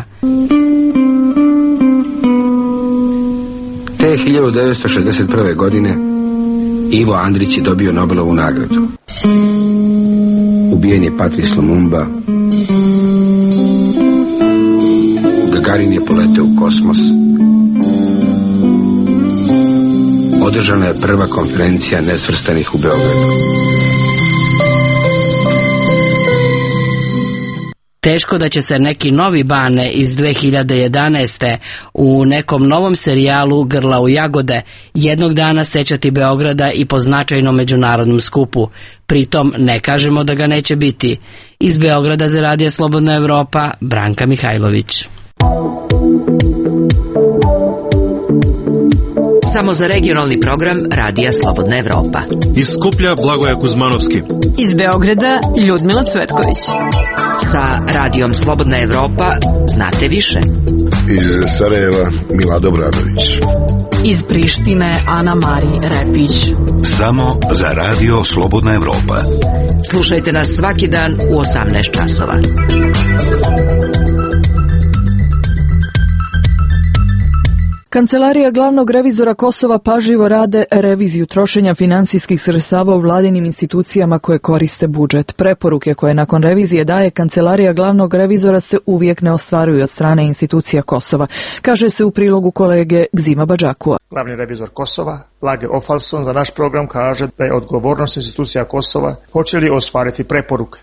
Te hiljadu devetsto šezdeset prve. godine Ivo Andrić je dobio Nobelovu nagradu. Ubijen je Patrice Lumumba. Gagarin je poleteo u kosmos. Održana je prva konferencija nesvrstanih u Beogradu. Teško da će se neki novi Bane iz dve hiljade jedanaeste. u nekom novom serijalu Grla u jagode jednog dana sećati Beograda i po značajnom međunarodnom skupu. Pritom ne kažemo da ga neće biti. Iz Beograda za Radio Slobodna Evropa, Branka Mihajlović. Samo za regionalni program Radija Slobodna Evropa. Iz Skuplja Blagoja Kuzmanovski. Iz Beograda Ljudmila Cvetković. Sa Radijom Slobodna Evropa znate više. Iz Sarajeva Milado Bradović. Iz Prištine Ana Mari Repić. Samo za Radio Slobodna Evropa. Slušajte nas svaki dan u osamnaest časova. Kancelarija glavnog revizora Kosova pažljivo rade reviziju trošenja finansijskih sredstava u vladinim institucijama koje koriste budžet. Preporuke koje nakon revizije daje Kancelarija glavnog revizora se uvijek ne ostvaruju od strane institucija Kosova, kaže se u prilogu kolege Gzima Badžakua. Glavni revizor Kosova, Lage Ofalson, za naš program kaže da je odgovornost institucija Kosova hoće li ostvariti preporuke.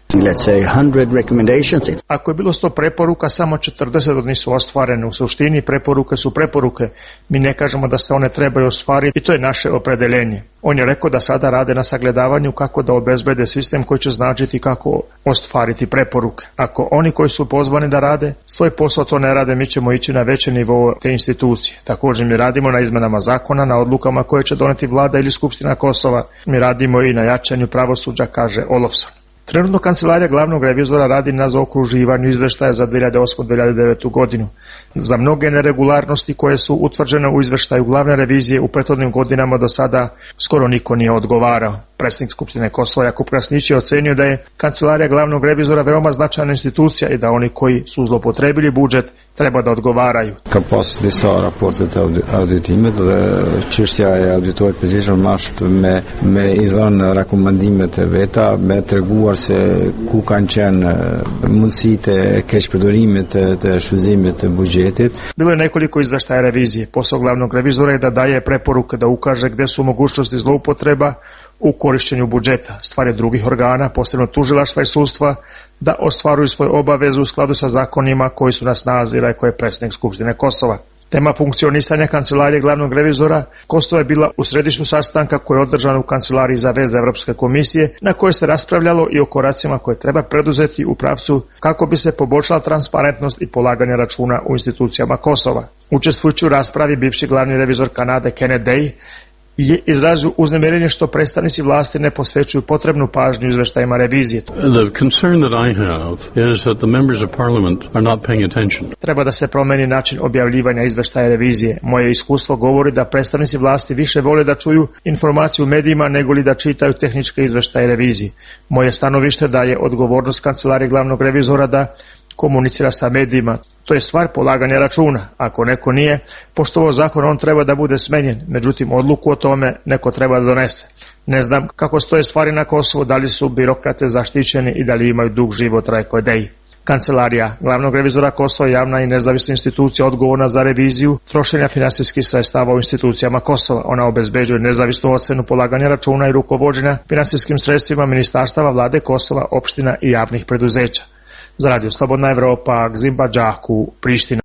Ako je bilo sto preporuka, samo četrdeset od njih su ostvarene. U suštini preporuke su preporuke. Mi ne kažemo da se one trebaju ostvariti i to je naše opredeljenje. On je rekao da sada rade na sagledavanju kako da obezbede sistem koji će značiti kako ostvariti preporuke. Ako oni koji su pozvani da rade svoj posao to ne rade, mi ćemo ići na veće nivo te institucije. Također mi radimo na izmenama zakona, na odlukama koje će doneti vlada ili Skupština Kosova. Mi radimo i na jačanju pravosuđa, kaže Olofsson. Trenutno Kancelarija glavnog revizora radi na zaokruživanju izveštaja za dve hiljade osmu do dve hiljade devete. godinu. Za mnoge neregularnosti koje su utvrđene u izveštaju glavne revizije u prethodnim godinama do sada skoro niko nije odgovarao. Predsjednik Skupštine Kosova Jakub Krasnić je ocenio da je Kancelarija glavnog revizora veoma značajna institucija i da oni koji su zlopotrebili budžet treba da odgovaraju. Kapacitets rapportet auditimet dhe çështja e auditorit përgjithshëm është me me i dhënë rekomandimet e veta, me treguar se ku kanë qenë mundësitë e keqpërdorimit të, të shfrytëzimit të buxhetit. Bilo je nekoliko izveštaja revizije. Posao glavnog revizora je da daje preporuke, da ukaže gde su mogućnosti zloupotreba u korišćenju budžeta. Stvar je drugih organa, posebno tužilaštva i sudstva, da ostvaruju svoje obaveze u skladu sa zakonima koji su na snazi, rekao je predsjednik Skupštine Kosova. Tema funkcionisanja Kancelarije glavnog revizora Kosova je bila u središtu sastanka koji je održan u Kancelariji za veze Evropske komisije, na kojoj se raspravljalo i o koracima koje treba preduzeti u pravcu kako bi se poboljšala transparentnost i polaganje računa u institucijama Kosova. Učestvujući u raspravi bivši glavni revizor Kanade Kenneth Day je izrazio uznemirenje što predstavnici vlasti ne posvećuju potrebnu pažnju izveštajima revizije. The concern that I have is that the members of parliament are not paying attention. Treba da se promeni način objavljivanja izveštaja revizije. Moje iskustvo govori da predstavnici vlasti više vole da čuju informaciju u medijima nego li da čitaju tehničke izveštaje revizije. Moje stanovište da je odgovornost Kancelarije glavnog revizora da komunicira sa medijima. To je stvar polaganja računa. Ako neko nije poštovao zakon, on treba da bude smenjen. Međutim, odluku o tome neko treba da donese. Ne znam kako stoje stvari na Kosovu, da li su birokrate zaštićeni i da li imaju dug život, rekao je Dej. Kancelarija glavnog revizora Kosova je javna i nezavisna institucija odgovorna za reviziju trošenja finansijskih sredstava u institucijama Kosova. Ona obezbeđuje nezavisnu ocenu polaganja računa i rukovođenja finansijskim sredstvima ministarstava, vlade Kosova, opština i javnih preduzeća. Za Radio Slobodna Evropa, Gzim Badžaku, Priština.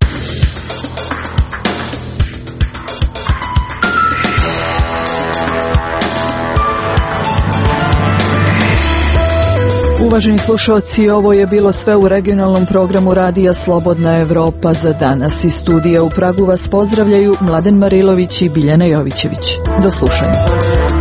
Uvaženi slušalci, ovo je bilo sve u regionalnom programu Radija Slobodna Evropa za danas. Iz studija u Pragu vas pozdravljaju Mladen Marilović i Biljana Jovićević. Do slušanja.